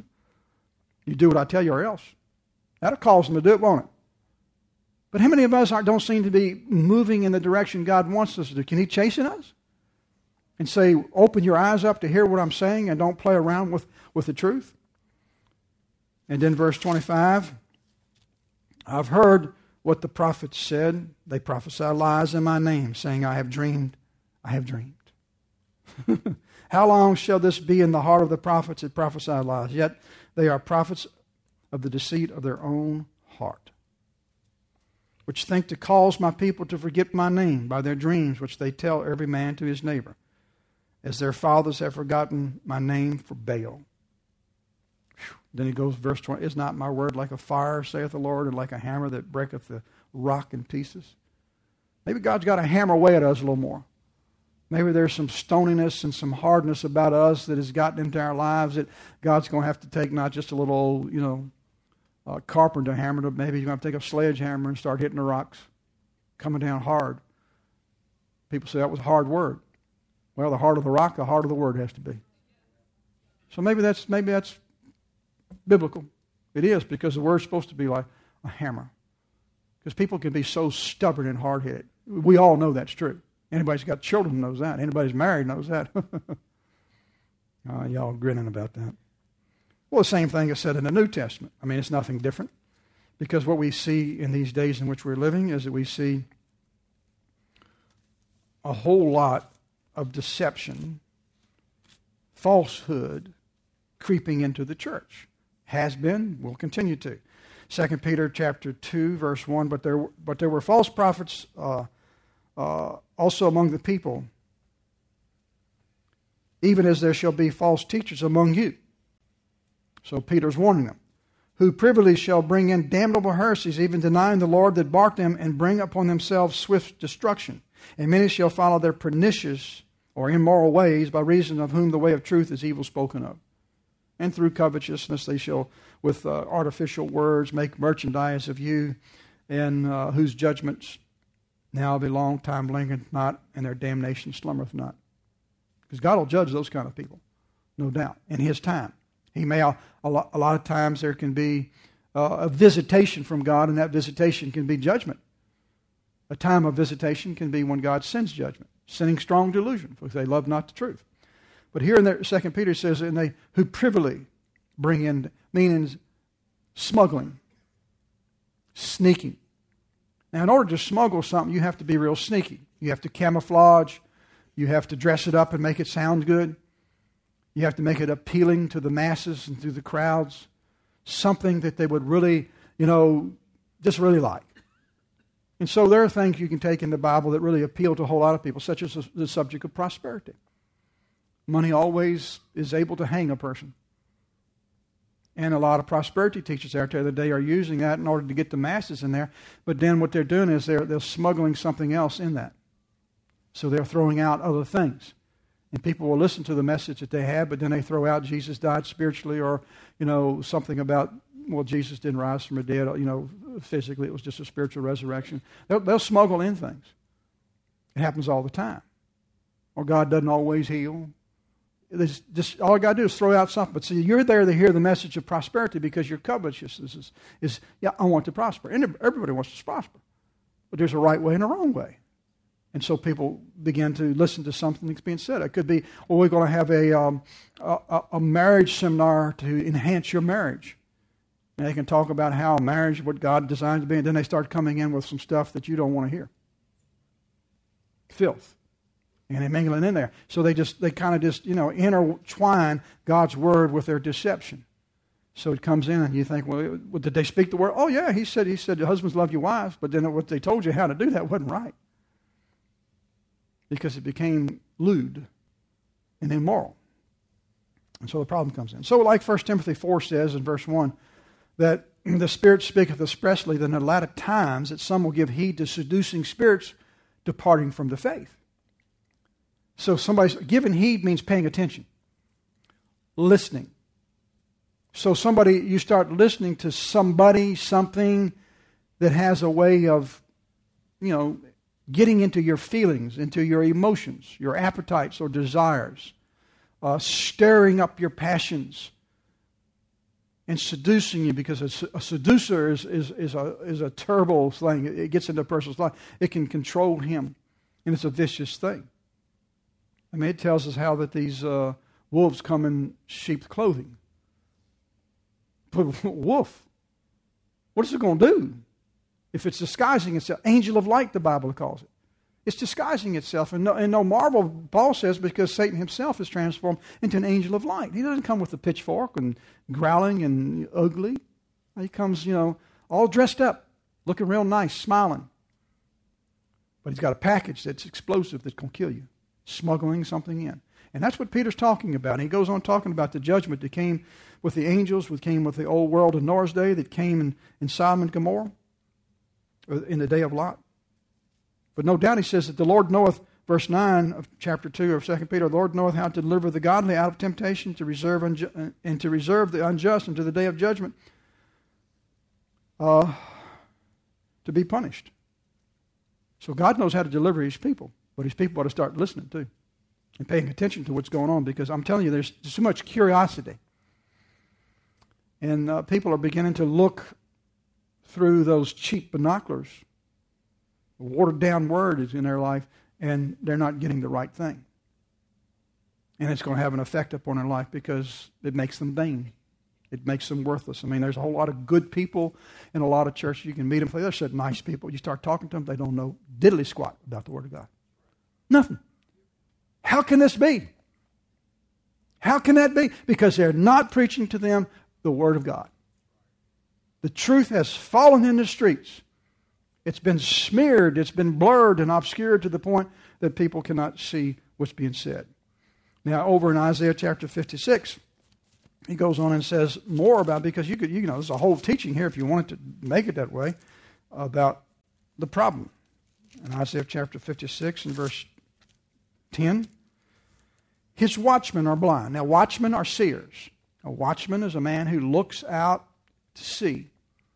Speaker 1: You do what I tell you or else. That'll cause them to do it, won't it? But how many of us don't seem to be moving in the direction God wants us to do? Can He chasten us? And say, open your eyes up to hear what I'm saying and don't play around with the truth? And then verse 25, I've heard what the prophets said. They prophesy lies in my name, saying, I have dreamed. I have dreamed. How long shall this be in the heart of the prophets that prophesy lies? Yet they are prophets of the deceit of their own heart, which think to cause my people to forget my name by their dreams, which they tell every man to his neighbor, as their fathers have forgotten my name for Baal. Then he goes, verse 20, is not my word like a fire, saith the Lord, and like a hammer that breaketh the rock in pieces? Maybe God's got to hammer away at us a little more. Maybe there's some stoniness and some hardness about us that has gotten into our lives that God's going to have to take not just a little old, carpenter hammer, but maybe He's going to take a sledgehammer and start hitting the rocks, coming down hard. People say that was a hard word. Well, the heart of the rock, the heart of the word has to be. So maybe that's biblical. It is, because the word's supposed to be like a hammer. Because people can be so stubborn and hard-headed. We all know that's true. Anybody's got children knows that. Anybody's married knows that. Y'all grinning about that. Well, the same thing is said in the New Testament. It's nothing different. Because what we see in these days in which we're living is that we see a whole lot of deception, falsehood, creeping into the church. Has been, will continue to. 2 Peter chapter 2, verse 1, but there were false prophets also among the people, even as there shall be false teachers among you. So Peter's warning them, who privily shall bring in damnable heresies, even denying the Lord that bought them, and bring upon themselves swift destruction. And many shall follow their pernicious or immoral ways, by reason of whom the way of truth is evil spoken of. And through covetousness they shall, with artificial words, make merchandise of you, and whose judgments now belong, time lingereth not, and their damnation slumbereth not. Because God will judge those kind of people, no doubt, in His time. He may, a lot of times there can be a visitation from God, and that visitation can be judgment. A time of visitation can be when God sends judgment, sending strong delusion, because they love not the truth. But here in 2 Peter says, and they who privily bring in, meaning smuggling, sneaking. Now, in order to smuggle something, you have to be real sneaky. You have to camouflage. You have to dress it up and make it sound good. You have to make it appealing to the masses and to the crowds. Something that they would really, just really like. And so there are things you can take in the Bible that really appeal to a whole lot of people, such as the subject of prosperity. Money always is able to hang a person. And a lot of prosperity teachers out there today are using that in order to get the masses in there. But then what they're doing is they're smuggling something else in that. So they're throwing out other things. And people will listen to the message that they have, but then they throw out Jesus died spiritually, or, something about, well, Jesus didn't rise from the dead, physically. It was just a spiritual resurrection. They'll smuggle in things. It happens all the time. Or God doesn't always heal. Just all I got to do is throw out something. But see, you're there to hear the message of prosperity because your covetousness is I want to prosper. And everybody wants to prosper. But there's a right way and a wrong way. And so people begin to listen to something that's being said. It could be, well, we're going to have a marriage seminar to enhance your marriage. And they can talk about how marriage, what God designed to be, and then they start coming in with some stuff that you don't want to hear. Filth. And they mingle it in there. So they kind of just intertwine God's word with their deception. So it comes in and you think, well, did they speak the word? Oh yeah, he said husbands love your wives, but then what they told you how to do that wasn't right. Because it became lewd and immoral. And so the problem comes in. So like 1 Timothy 4 says in verse 1, that the Spirit speaketh expressly that in the latter times that some will give heed to seducing spirits departing from the faith. So somebody's giving heed means paying attention, listening. So you start listening to somebody, something that has a way of, getting into your feelings, into your emotions, your appetites or desires, stirring up your passions, and seducing you, because a seducer is a terrible thing. It gets into a person's life. It can control him, and it's a vicious thing. I mean, it tells us how that these wolves come in sheep's clothing. But wolf, what is it going to do? If it's disguising itself, angel of light, the Bible calls it. It's disguising itself. And no marvel, Paul says, because Satan himself is transformed into an angel of light. He doesn't come with a pitchfork and growling and ugly. He comes, all dressed up, looking real nice, smiling. But he's got a package that's explosive that's going to kill you, smuggling something in. And that's what Peter's talking about. And he goes on talking about the judgment that came with the angels, that came with the old world in Noah's day, that came in Sodom and Gomorrah, in the day of Lot. But no doubt he says that the Lord knoweth, verse 9 of chapter 2 of 2 Peter, the Lord knoweth how to deliver the godly out of temptation, to reserve the unjust unto the day of judgment, to be punished. So God knows how to deliver His people, but His people ought to start listening too and paying attention to what's going on, because I'm telling you, there's so much curiosity. And people are beginning to look through those cheap binoculars. A watered-down word is in their life, and they're not getting the right thing. And it's going to have an effect upon their life because it makes them vain. It makes them worthless. I mean, there's a whole lot of good people in a lot of churches. You can meet them. They're such nice people. You start talking to them, they don't know diddly squat about the Word of God. Nothing. How can this be? How can that be? Because they're not preaching to them the Word of God. The truth has fallen in the streets. It's been smeared, it's been blurred and obscured to the point that people cannot see what's being said. Now, over in Isaiah chapter 56, he goes on and says more about, because there's a whole teaching here, if you wanted to make it that way, about the problem. In Isaiah chapter 56 and verse 10, his watchmen are blind. Now, watchmen are seers. A watchman is a man who looks out to see.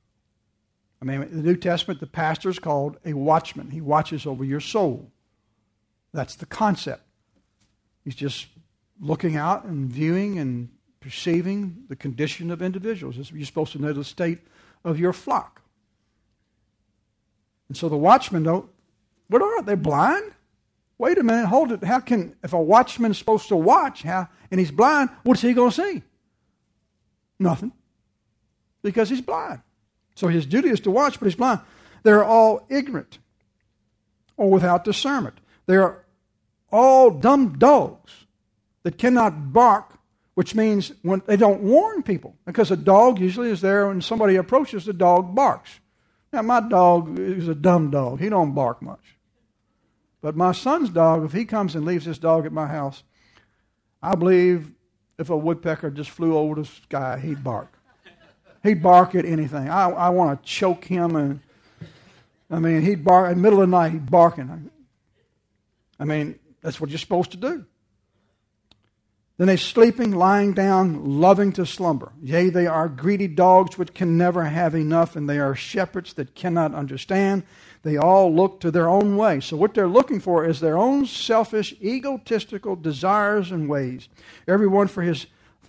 Speaker 1: I mean, in the New Testament, the pastor is called a watchman. He watches over your soul. That's the concept. He's just looking out and viewing and perceiving the condition of individuals. You're supposed to know the state of your flock. And so the watchmen don't, what are they, blind? Wait a minute, hold it. How can, if a watchman's supposed to watch, and he's blind, what's he going to see? Nothing. Because he's blind. So his duty is to watch, but he's blind. They're all ignorant or without discernment. They're all dumb dogs that cannot bark, which means when they don't warn people. Because a dog usually is there when somebody approaches, the dog barks. Now, my dog is a dumb dog. He don't bark much. But my son's dog, if he comes and leaves his dog at my house, I believe if a woodpecker just flew over the sky, he'd bark. He'd bark at anything. I want to choke him. And he'd bark. In the middle of the night, he'd barking. That's what you're supposed to do. Then they sleeping, lying down, loving to slumber. Yea, they are greedy dogs which can never have enough, and they are shepherds that cannot understand. They all look to their own way. So what they're looking for is their own selfish, egotistical desires and ways. Everyone for his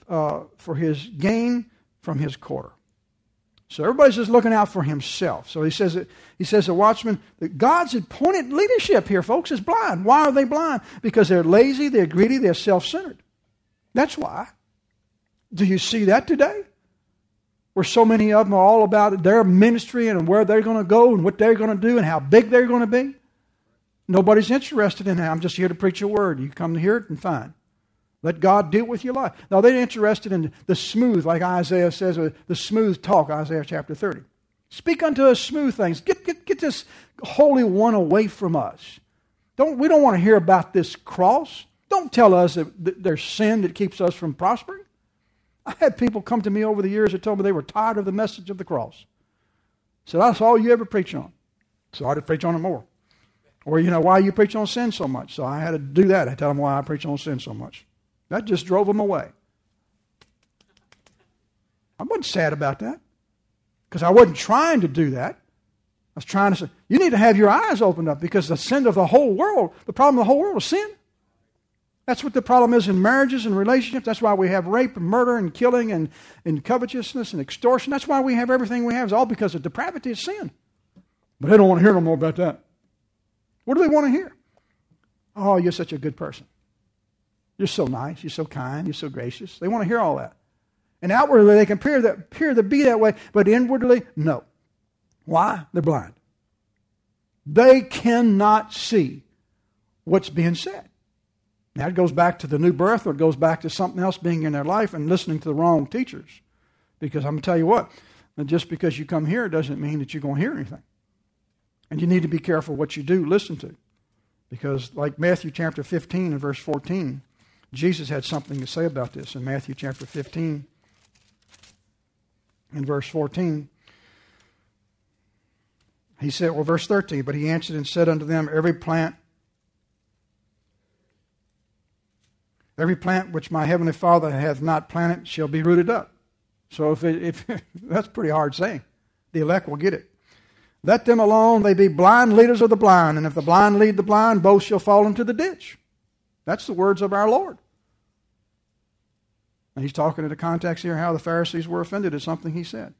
Speaker 1: gain from his quarter. So everybody's just looking out for himself. So he says the watchman, that God's appointed leadership here, folks, is blind. Why are they blind? Because they're lazy, they're greedy, they're self-centered. That's why. Do you see that today? Where so many of them are all about their ministry and where they're going to go and what they're going to do and how big they're going to be. Nobody's interested in that. I'm just here to preach a word. You come to hear it and fine. Let God deal with your life. Now, they're interested in the smooth, like Isaiah says, the smooth talk, Isaiah chapter 30. Speak unto us smooth things. Get this Holy One away from us. We don't want to hear about this cross. Don't tell us that there's sin that keeps us from prospering. I had people come to me over the years that told me they were tired of the message of the cross. So that's all you ever preach on. So I had to preach on it more. Or, why you preach on sin so much? So I had to do that. I tell them why I preach on sin so much. That just drove them away. I wasn't sad about that. Because I wasn't trying to do that. I was trying to say, you need to have your eyes opened up because the sin of the whole world, the problem of the whole world is sin. That's what the problem is in marriages and relationships. That's why we have rape and murder and killing and covetousness and extortion. That's why we have everything we have. It's all because of depravity of sin. But they don't want to hear no more about that. What do they want to hear? Oh, you're such a good person. You're so nice. You're so kind. You're so gracious. They want to hear all that. And outwardly, they can appear to be that way, but inwardly, no. Why? They're blind. They cannot see what's being said. Now, it goes back to the new birth, or it goes back to something else being in their life and listening to the wrong teachers. Because I'm going to tell you what, just because you come here doesn't mean that you're going to hear anything. And you need to be careful what you do listen to. Because like Matthew chapter 15 and verse 14, Jesus had something to say about this in Matthew chapter 15 and verse 14. He said, verse 13, but he answered and said unto them, every plant which my heavenly Father hath not planted shall be rooted up. So if that's pretty hard saying. The elect will get it. Let them alone, they be blind leaders of the blind, and if the blind lead the blind, both shall fall into the ditch. That's the words of our Lord. And he's talking in the context here how the Pharisees were offended at something he said.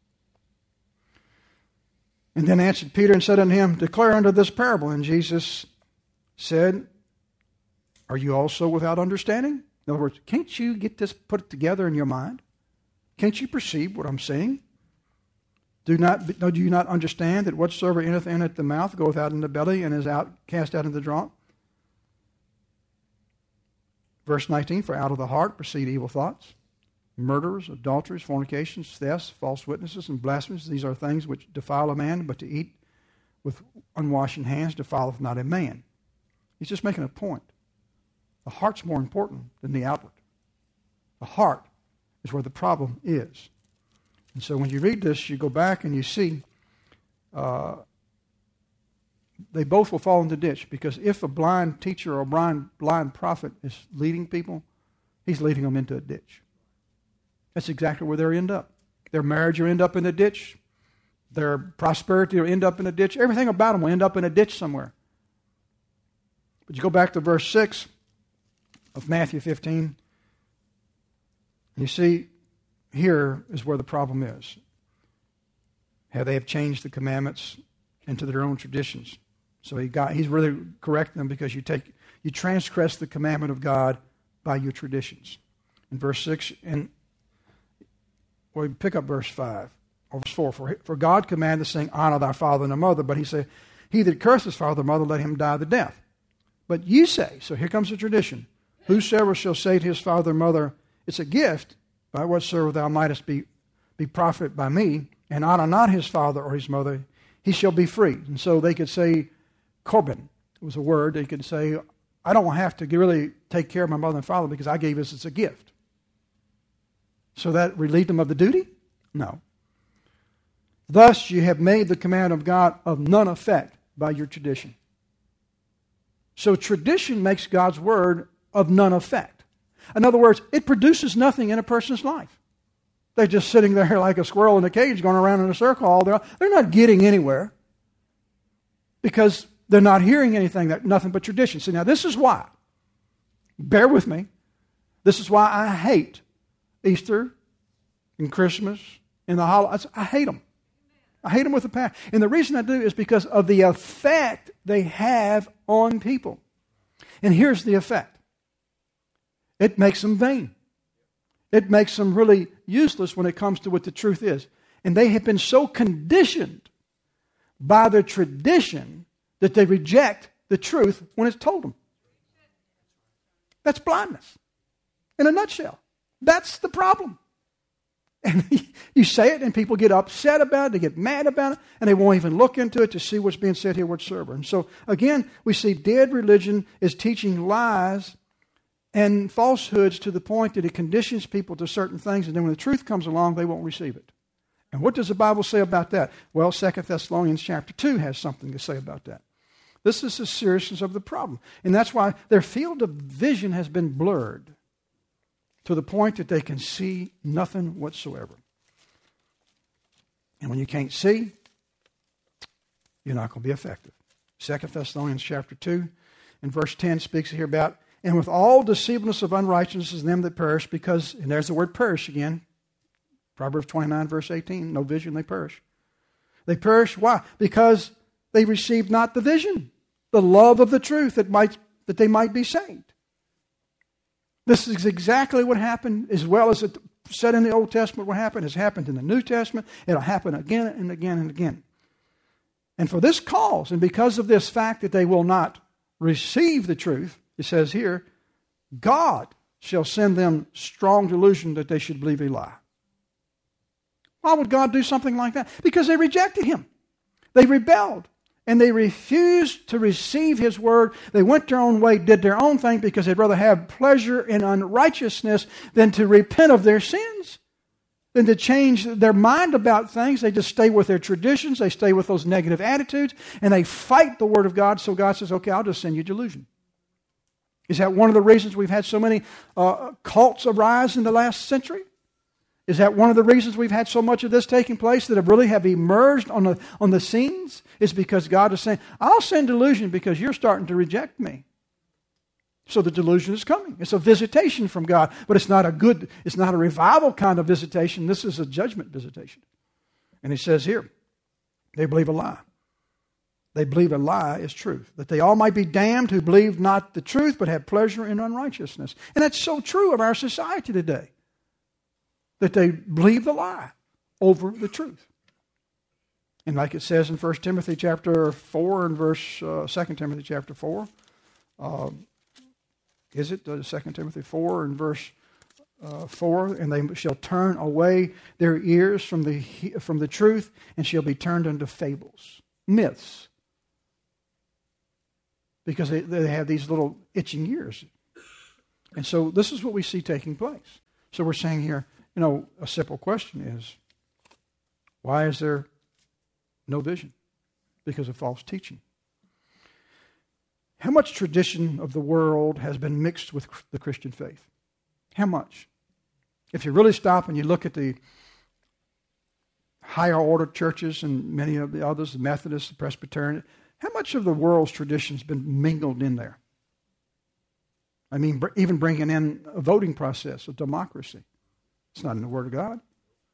Speaker 1: And then answered Peter and said unto him, declare unto this parable. And Jesus said, are you also without understanding? In other words, can't you get this put together in your mind? Can't you perceive what I'm saying? Do you not understand that whatsoever entereth in at the mouth goeth out in the belly and is cast out in the draught? Verse 19, for out of the heart proceed evil thoughts, murders, adulteries, fornications, thefts, false witnesses, and blasphemies. These are things which defile a man, but to eat with unwashen hands defileth not a man. He's just making a point. The heart's more important than the outward. The heart is where the problem is. And so when you read this, you go back and you see they both will fall in the ditch, because if a blind teacher or a blind prophet is leading people, he's leading them into a ditch. That's exactly where they'll end up. Their marriage will end up in a ditch. Their prosperity will end up in a ditch. Everything about them will end up in a ditch somewhere. But you go back to verse 6 of Matthew 15, you see, here is where the problem is. How they have changed the commandments into their own traditions. So he's really correcting them, because you transgress the commandment of God by your traditions. In verse 6, we pick up verse 5, or verse 4. For God commanded, saying, honor thy father and thy mother. But he said, he that curses father or mother, let him die the death. But you say, so here comes the tradition, whosoever shall say to his father or mother, it's a gift, by whatsoever thou mightest be profited by me, and honor not his father or his mother, he shall be free. And so they could say, Korban was a word. They could say, I don't have to really take care of my mother and father because I gave this as a gift. So that relieved them of the duty? No. Thus you have made the command of God of none effect by your tradition. So tradition makes God's word of none effect. In other words, it produces nothing in a person's life. They're just sitting there like a squirrel in a cage going around in a circle all day. They're not getting anywhere because they're not hearing anything, nothing but tradition. See, now this is why. Bear with me. This is why I hate Easter and Christmas and the holidays. I hate them. I hate them with a passion. And the reason I do is because of the effect they have on people. And here's the effect. It makes them vain. It makes them really useless when it comes to what the truth is. And they have been so conditioned by their tradition that they reject the truth when it's told them. That's blindness. In a nutshell. That's the problem. And you say it and people get upset about it, they get mad about it, and they won't even look into it to see what's being said here whatsoever. And so, again, we see dead religion is teaching lies and falsehoods to the point that it conditions people to certain things, and then when the truth comes along, they won't receive it. And what does the Bible say about that? Well, 2 Thessalonians chapter 2 has something to say about that. This is the seriousness of the problem. And that's why their field of vision has been blurred to the point that they can see nothing whatsoever. And when you can't see, you're not going to be effective. 2 Thessalonians chapter 2 and verse 10 speaks here about, and with all deceivableness of unrighteousness is them that perish, because, and there's the word perish again, Proverbs 29 verse 18, no vision, they perish. They perish, why? Because they received not the vision, the love of the truth that they might be saved. This is exactly what happened, as well as it said in the Old Testament what happened has happened in the New Testament. It'll happen again and again and again. And for this cause, and because of this fact that they will not receive the truth, it says here, God shall send them strong delusion that they should believe a lie. Why would God do something like that? Because they rejected Him. They rebelled. And they refused to receive His word. They went their own way, did their own thing, because they'd rather have pleasure in unrighteousness than to repent of their sins, than to change their mind about things. They just stay with their traditions. They stay with those negative attitudes, and they fight the word of God. So God says, okay, I'll just send you delusion. Is that one of the reasons we've had so many cults arise in the last century? Is that one of the reasons we've had so much of this taking place that have emerged on the scenes? Is because God is saying, I'll send delusion because you're starting to reject me. So the delusion is coming. It's a visitation from God, but it's not a revival kind of visitation. This is a judgment visitation. And He says here, they believe a lie. They believe a lie is truth, that they all might be damned who believe not the truth, but have pleasure in unrighteousness. And that's so true of our society today, that they believe the lie over the truth. And like it says in 1 Timothy chapter 4 and verse 2 Timothy chapter 4, is it 2 Timothy 4 and verse 4? And they shall turn away their ears from the truth, and shall be turned unto fables, myths, because they have these little itching ears. And so this is what we see taking place. So we're saying here, a simple question is, why is there no vision? Because of false teaching. How much tradition of the world has been mixed with the Christian faith? How much? If you really stop and you look at the higher order churches and many of the others, the Methodists, the Presbyterian, how much of the world's tradition has been mingled in there? I mean, even bringing in a voting process, a democracy. It's not in the Word of God.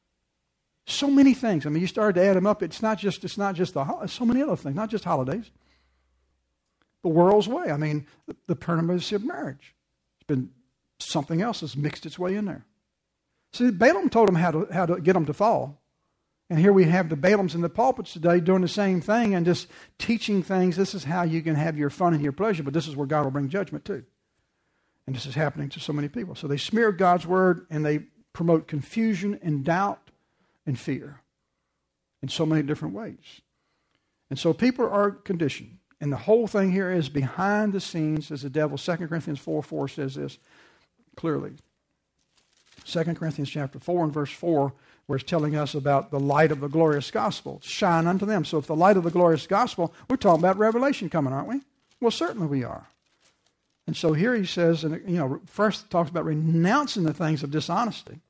Speaker 1: So many things. I mean, you start to add them up. It's not just so many other things, not just holidays. The world's way. I mean, the permanency of marriage. It's been something else that's mixed its way in there. See, Balaam told them how to get them to fall. And here we have the Balaams in the pulpits today doing the same thing and just teaching things. This is how you can have your fun and your pleasure, but this is where God will bring judgment too. And this is happening to so many people. So they smear God's word and they promote confusion and doubt and fear in so many different ways. And so people are conditioned. And the whole thing here is behind the scenes as the devil. 2 Corinthians 4:4 says this clearly. 2 Corinthians chapter 4 and verse 4, where it's telling us about the light of the glorious gospel. Shine unto them. So if the light of the glorious gospel, we're talking about Revelation coming, aren't we? Well, certainly we are. And so here he says, first talks about renouncing the things of dishonesty.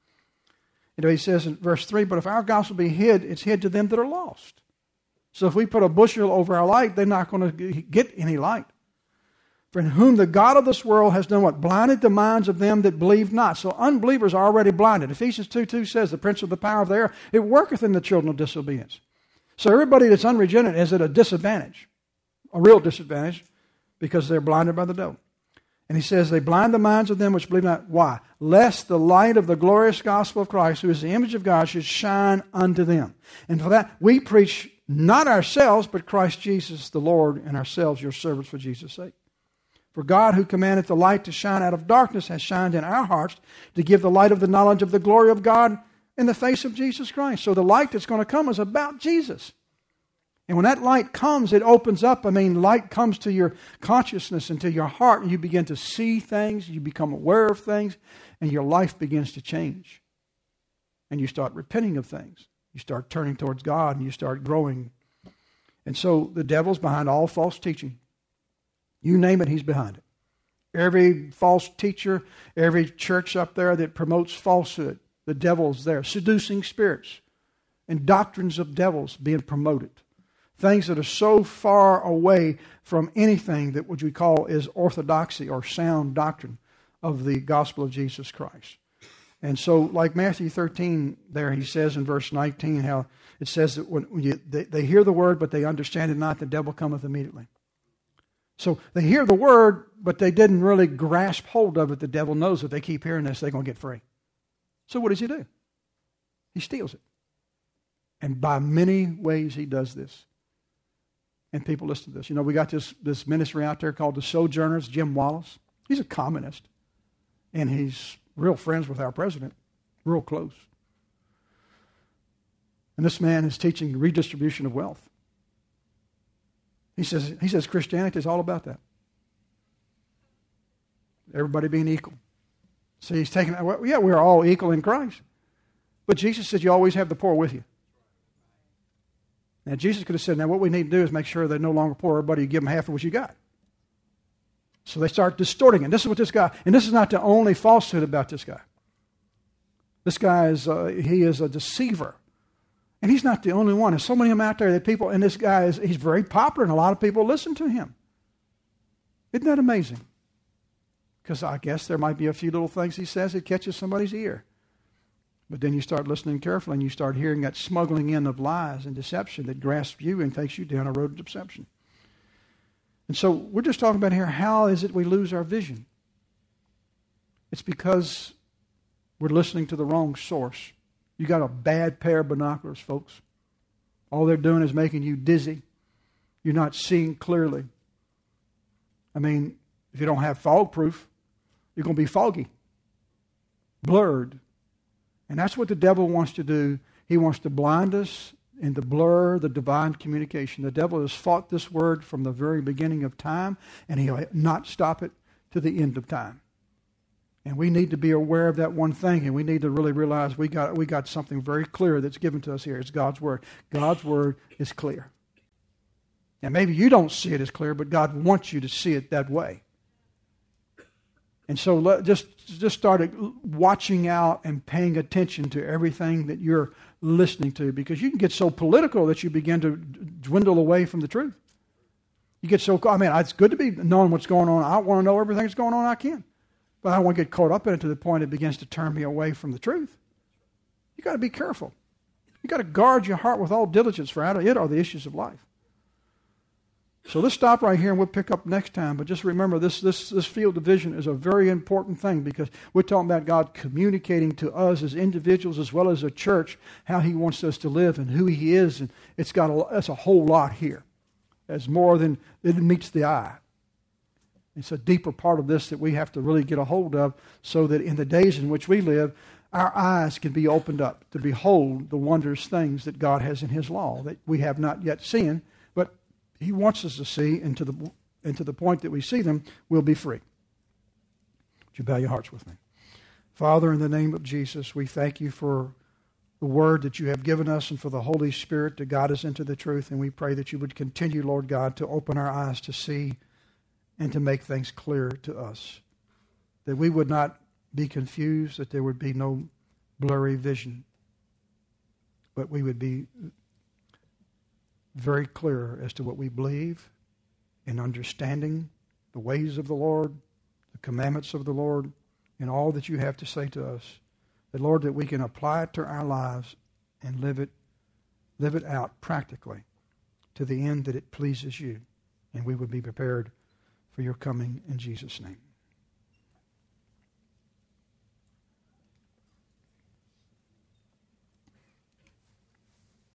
Speaker 1: He says in verse 3, but if our gospel be hid, it's hid to them that are lost. So if we put a bushel over our light, they're not going to get any light. For in whom the God of this world has done what? Blinded the minds of them that believe not. So unbelievers are already blinded. Ephesians 2:2 says, the prince of the power of the air, it worketh in the children of disobedience. So everybody that's unregenerate is at a disadvantage, a real disadvantage, because they're blinded by the devil. And he says, they blind the minds of them which believe not. Why? Lest the light of the glorious gospel of Christ, who is the image of God, should shine unto them. And for that, we preach not ourselves, but Christ Jesus the Lord, and ourselves your servants for Jesus' sake. For God, who commanded the light to shine out of darkness, has shined in our hearts to give the light of the knowledge of the glory of God in the face of Jesus Christ. So the light that's going to come is about Jesus. And when that light comes, it opens up. Light comes to your consciousness and to your heart, and you begin to see things, you become aware of things, and your life begins to change. And you start repenting of things. You start turning towards God, and you start growing. And so the devil's behind all false teaching. You name it, he's behind it. Every false teacher, every church up there that promotes falsehood, the devil's there. Seducing spirits and doctrines of devils being promoted. Things that are so far away from anything that what we call is orthodoxy or sound doctrine of the gospel of Jesus Christ. And so, like Matthew 13 there, he says in verse 19, how it says that when they hear the word, but they understand it not, the devil cometh immediately. So they hear the word, but they didn't really grasp hold of it. The devil knows if they keep hearing this, they're going to get free. So what does he do? He steals it. And by many ways he does this. And people listen to this. We got this ministry out there called the Sojourners, Jim Wallace. He's a communist. And he's real friends with our president. Real close. And this man is teaching redistribution of wealth. He says Christianity is all about that. Everybody being equal. So he's taking, we're all equal in Christ. But Jesus said you always have the poor with you. Now Jesus could have said, now what we need to do is make sure they're no longer poor. Everybody, you give them half of what you got. So they start distorting it. This is what this guy, and this is not the only falsehood about this guy. This guy he is a deceiver. And he's not the only one. There's so many of them out there that people, and this guy he's very popular and a lot of people listen to him. Isn't that amazing? Because I guess there might be a few little things he says that catches somebody's ear. But then you start listening carefully and you start hearing that smuggling in of lies and deception that grasps you and takes you down a road of deception. And so we're just talking about here, how is it we lose our vision? It's because we're listening to the wrong source. You got a bad pair of binoculars, folks. All they're doing is making you dizzy. You're not seeing clearly. If you don't have fog proof, You're going to be foggy, blurred. And that's what the devil wants to do. He wants to blind us and to blur the divine communication. The devil has fought this word from the very beginning of time, and he'll not stop it to the end of time. And we need to be aware of that one thing, and we need to really realize we got something very clear that's given to us here. It's God's Word. God's Word is clear. Now, maybe you don't see it as clear, but God wants you to see it that way. And so just start watching out and paying attention to everything that you're listening to, because you can get so political that you begin to dwindle away from the truth. You get so, it's good to be knowing what's going on. I want to know everything that's going on I can. But I don't want to get caught up in it to the point it begins to turn me away from the truth. You've got to be careful. You've got to guard your heart with all diligence, for out of it are the issues of life. So let's stop right here and we'll pick up next time. But just remember, this field of vision is a very important thing, because we're talking about God communicating to us as individuals as well as a church how He wants us to live and who He is. And that's a whole lot here. There's more than it meets the eye. It's a deeper part of this that we have to really get a hold of, so that in the days in which we live, our eyes can be opened up to behold the wondrous things that God has in His law that we have not yet seen, but He wants us to see, and to the point that we see them, we'll be free. Would you bow your hearts with me? Father, in the name of Jesus, we thank You for the Word that You have given us and for the Holy Spirit to guide us into the truth. And we pray that You would continue, Lord God, to open our eyes to see and to make things clear to us, that we would not be confused, that there would be no blurry vision, but we would be very clear as to what we believe in understanding the ways of the Lord, the commandments of the Lord, and all that You have to say to us. That, Lord, that we can apply it to our lives and live it out practically to the end that it pleases You, and we would be prepared for Your coming in Jesus' name.